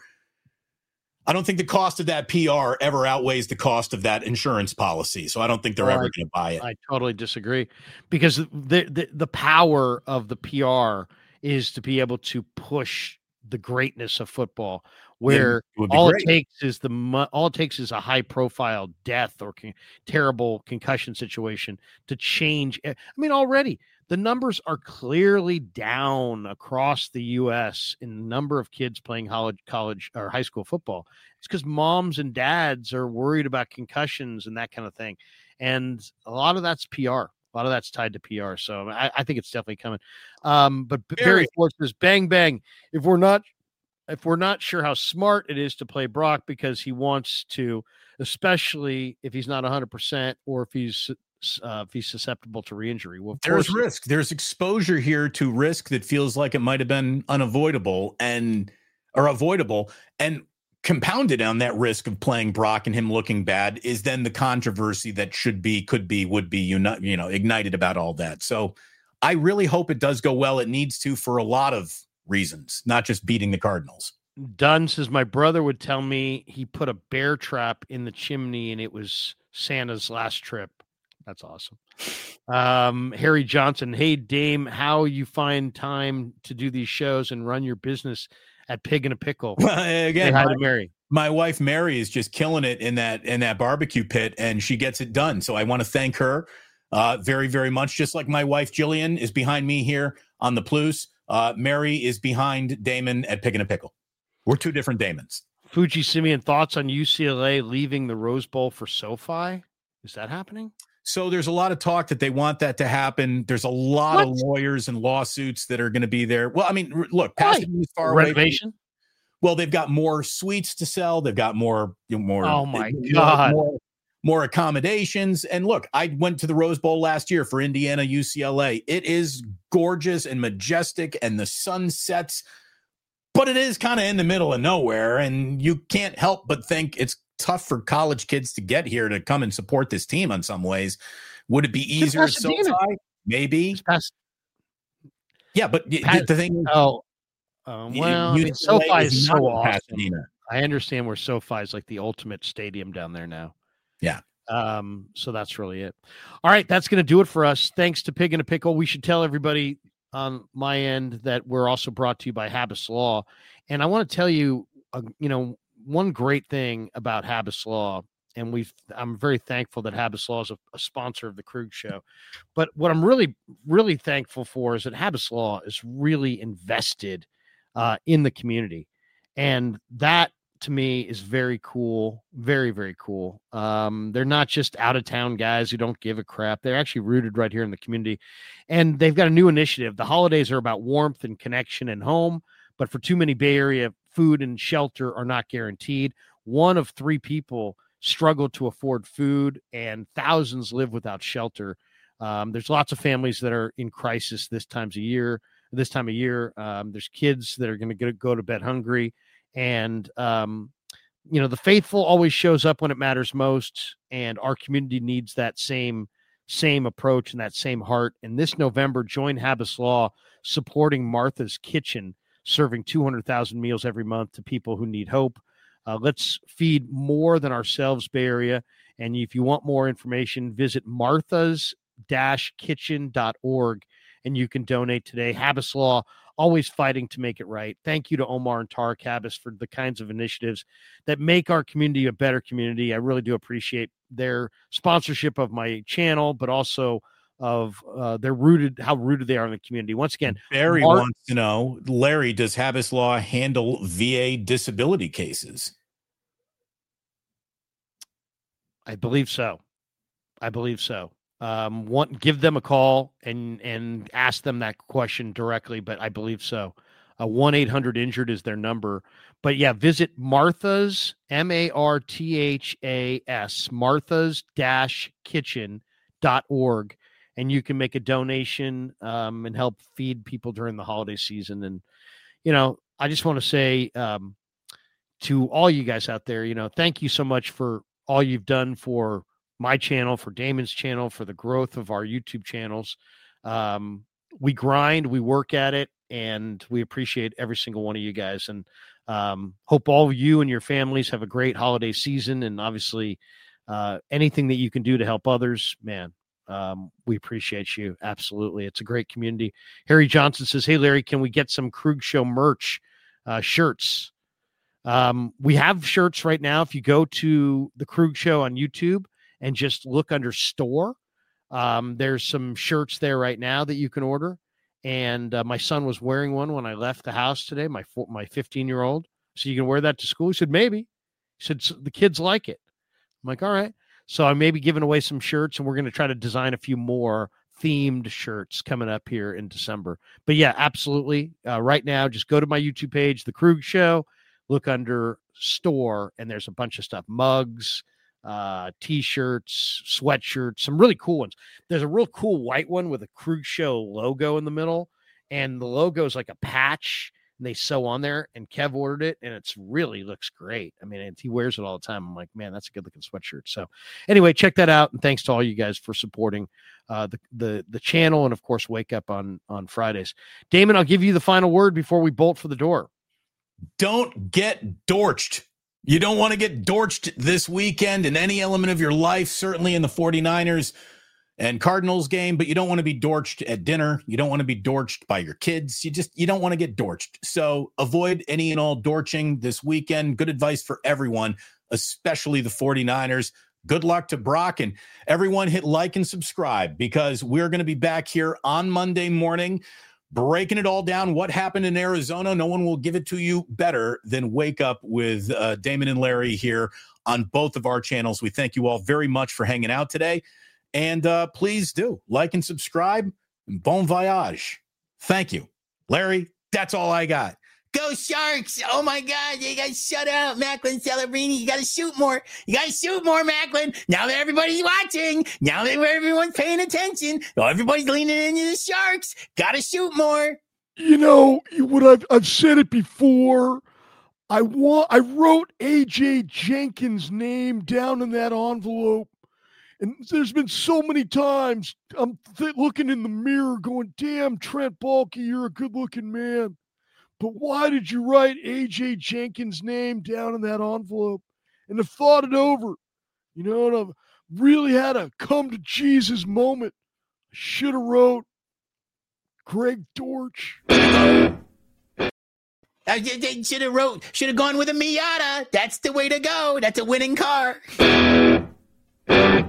I don't think the cost of that P R ever outweighs the cost of that insurance policy. So I don't think they're Well, ever I- going to buy it. I totally disagree, because the, the the power of the P R is to be able to push the greatness of football, where It would be all great. it takes is the mo- all it takes is a high profile death or con- terrible concussion situation to change. I mean, already the numbers are clearly down across the U S in the number of kids playing college, college or high school football. It's because moms and dads are worried about concussions and that kind of thing, and a lot of that's P R. A lot of that's tied to P R. So I, I think it's definitely coming. Um, but Very. Barry Ford says, bang, bang. If we're not, if we're not sure how smart it is to play Brock because he wants to, especially if he's not one hundred percent or if he's uh, if he's susceptible to re-injury. Well, of There's course, risk. There's exposure here to risk that feels like it might have been unavoidable and or avoidable. And compounded on that risk of playing Brock and him looking bad is then the controversy that should be, could be, would be, you know, you know, ignited about all that. So I really hope it does go well. It needs to for a lot of reasons, not just beating the Cardinals. Dunn says, my brother would tell me he put a bear trap in the chimney and it was Santa's last trip. That's awesome. Um, Harry Johnson, hey, Dame, how you find time to do these shows and run your business at Pig and a Pickle? Well, Say again, hi my, to Mary. my wife Mary is just killing it in that in that barbecue pit, and she gets it done. So I want to thank her uh, very, very much. Just like my wife Jillian is behind me here on the Plus, uh, Mary is behind Damon at Pig and a Pickle. We're two different Damons. Fuji Simeon, thoughts on U C L A leaving the Rose Bowl for SoFi? Is that happening? So there's a lot of talk that they want that to happen. There's a lot What? of lawyers and lawsuits that are going to be there. Well, I mean, r- look, Why? Pasadena is far away. from- Renovation? Well, they've got more suites to sell. They've got more, you know, more. Oh, my more- God. More, more accommodations. And look, I went to the Rose Bowl last year for Indiana U C L A. It is gorgeous and majestic, and the sun sets, but it is kind of in the middle of nowhere, and you can't help but think it's tough for college kids to get here to come and support this team in some ways. Would it be easier at Pasadena. SoFi? Maybe. It's past- Yeah, but y- Pas- the, the thing is, Oh, um, well, I mean, U C L A SoFi is not so in awesome. Pasadena. I understand where SoFi is like the ultimate stadium down there now. Yeah. Um, so that's really it. All right, that's going to do it for us. Thanks to Pig and a Pickle. We should tell everybody on my end that we're also brought to you by Habas Law. And I want to tell you, uh, you know, one great thing about Habas Law, and we've, I'm very thankful that Habas Law is a, a sponsor of the Krug Show. But what I'm really, really thankful for is that Habas Law is really invested uh, in the community. And that, to me, is very cool. Very, very cool. Um, they're not just out of town guys who don't give a crap. They're actually rooted right here in the community. And they've got a new initiative. The holidays are about warmth and connection and home, but for too many Bay Area, food and shelter are not guaranteed. One of three people struggle to afford food, and thousands live without shelter. Um, there's lots of families that are in crisis this times of year. This time of year, um, there's kids that are going to go to bed hungry. And, um, you know, the faithful always shows up when it matters most. And our community needs that same, same approach and that same heart. And this November, join Habas Law supporting Martha's Kitchen, serving two hundred thousand meals every month to people who need hope. Uh, let's feed more than ourselves, Bay Area. And if you want more information, visit marthas dash kitchen dot org. and you can donate today. Habas Law, always fighting to make it right. Thank you to Omar and Tarek Habas for the kinds of initiatives that make our community a better community. I really do appreciate their sponsorship of my channel, but also of uh, they're rooted, how rooted they are in the community. Once again, Barry Mark, wants to know, Larry, does Habas Law handle V A disability cases? I believe so. I believe so. Um, one, give them a call and and ask them that question directly, but I believe so. Uh, one eight hundred injured is their number. But yeah, visit Martha's, M A R T H A S, Martha's dash kitchen dot org, and you can make a donation um, and help feed people during the holiday season. And, you know, I just want to say um, to all you guys out there, you know, thank you so much for all you've done for my channel, for Damon's channel, for the growth of our YouTube channels. Um, we grind, we work at it, and we appreciate every single one of you guys. And um, hope all of you and your families have a great holiday season. And obviously, uh, anything that you can do to help others, man, um, we appreciate you. Absolutely. It's a great community. Harry Johnson says, hey, Larry, can we get some Krug Show merch, uh, shirts? Um, we have shirts right now. If you go to the Krug Show on YouTube and just look under store, um, there's some shirts there right now that you can order. And uh, my son was wearing one when I left the house today, my four, my fifteen-year-old. So you can wear that to school? He said, maybe. He said, the kids like it. I'm like, all right. So I may be giving away some shirts, and we're going to try to design a few more themed shirts coming up here in December. But yeah, absolutely. Uh, right now, just go to my YouTube page, The Krug Show, look under store, and there's a bunch of stuff, mugs, uh, t-shirts, sweatshirts, some really cool ones. There's a real cool white one with a Krug Show logo in the middle, and the logo is like a patch, and they sew on there, and Kev ordered it, and it's really looks great. I mean, he wears it all the time. I'm like, man, that's a good looking sweatshirt. So anyway, check that out. And thanks to all you guys for supporting uh, the, the, the channel. And of course, Wake Up on, on Fridays. Damon, I'll give you the final word before we bolt for the door. Don't get dorched. You don't want to get dorched this weekend in any element of your life, certainly in the 49ers and Cardinals game, but you don't want to be dorched at dinner. You don't want to be dorched by your kids. You just, you don't want to get dorched. So avoid any and all dorching this weekend. Good advice for everyone, especially the 49ers. Good luck to Brock, and everyone hit like and subscribe, because we're going to be back here on Monday morning, breaking it all down. What happened in Arizona? No one will give it to you better than Wake Up with uh, Damon and Larry here on both of our channels. We thank you all very much for hanging out today. And uh, please do like and subscribe. And bon voyage. Thank you. Larry, that's all I got. Go Sharks! Oh my God, you guys shut out Macklin Celebrini. You got to shoot more. You got to shoot more, Macklin. Now that everybody's watching, now that everyone's paying attention, everybody's leaning into the Sharks. Got to shoot more. You know what? I've I've said it before. I want. I wrote A J Jenkins' name down in that envelope, and there's been so many times I'm th- looking in the mirror, going, "Damn, Trent Baalke, you're a good-looking man." But why did you write A J Jenkins' name down in that envelope? And I've thought it over, you know, and I've really had a come to Jesus moment. I should have wrote Greg Dortch. I should have wrote, should have gone with a Miata. That's the way to go. That's a winning car.